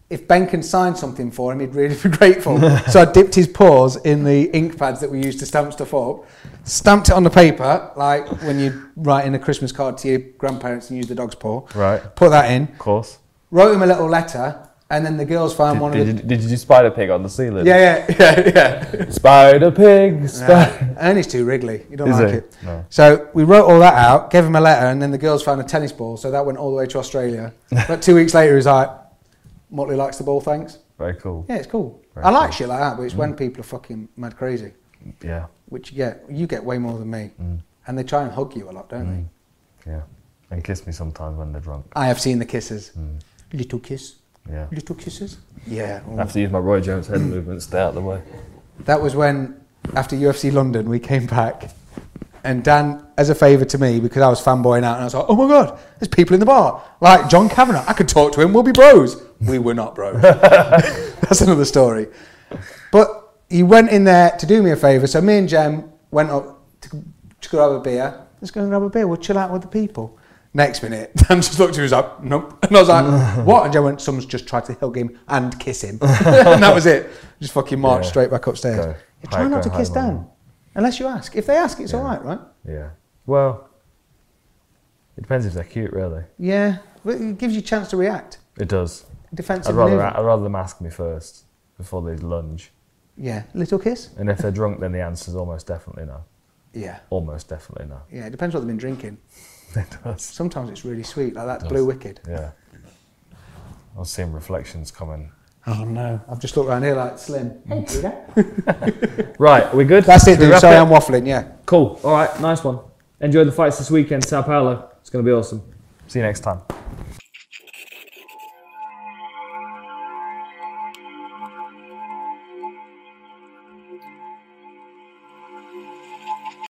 if Ben can sign something for him, he'd really be grateful. So I dipped his paws in the ink pads that we used to stamp stuff up, stamped it on the paper, like when you write in a Christmas card to your grandparents and use the dog's paw. Right. Put that in. Of course. Wrote him a little letter, and then the girls found Did, one did, of the... you, did you do Spider Pig on the ceiling? Yeah, yeah, yeah, yeah. Spider Pig, Spider... Nah, Ernie's too wriggly. You don't Is like he? it. No. So we wrote all that out, gave him a letter, and then the girls found a tennis ball, so that went all the way to Australia. But two weeks later, he was like, Motley likes the ball, thanks. Very cool. Yeah, it's cool. Very I like cool. shit like that, but it's mm. when people are fucking mad crazy. Yeah. Which you get. You get way more than me. Mm. And they try and hug you a lot, don't Mm. Yeah. And kiss me sometimes when they're drunk. they? I have seen the kisses. Mm. Little kiss. Yeah. Little kisses. Yeah. I have to use my Roy Jones head movement to stay out of the way. That was when, after U F C London, we came back, and Dan, as a favour to me, because I was fanboying out, and I was like, oh my God, there's people in the bar. Like John Kavanagh, I could talk to him, we'll be bros. We were not bros. That's another story. But he went in there to do me a favour, so me and Jem went up to, to grab a beer. Let's go and grab a beer, we'll chill out with the people. Next minute, Dan just looked at me and was like, nope. And I was like, what? And Jem went, someone's just tried to hug him and kiss him. And that was it. Just fucking marched Yeah. straight back upstairs. Go. Yeah, try Hi, not go to kiss home, Dan. Mum. Unless you ask. If they ask, it's Yeah. all right, right? Yeah. Well, it depends if they're cute, really. Yeah. But it gives you a chance to react. It does. Defensive I'd rather, manoeuvre. I'd rather them ask me first before they lunge. Yeah. Little kiss? And if they're drunk, then the answer's almost definitely no. Yeah. Almost definitely no. Yeah, it depends what they've been drinking. It does. Sometimes it's really sweet, like that Does. Blue Wicked. Yeah. I was seeing reflections coming. Oh no. I've just looked around here like Slim. Hey, Peter. Right, are we good? That's it, Should we dude. wrap Sorry, it? I'm waffling, yeah. Cool. All right, nice one. Enjoy the fights this weekend, Sao Paulo. It's going to be awesome. See you next time.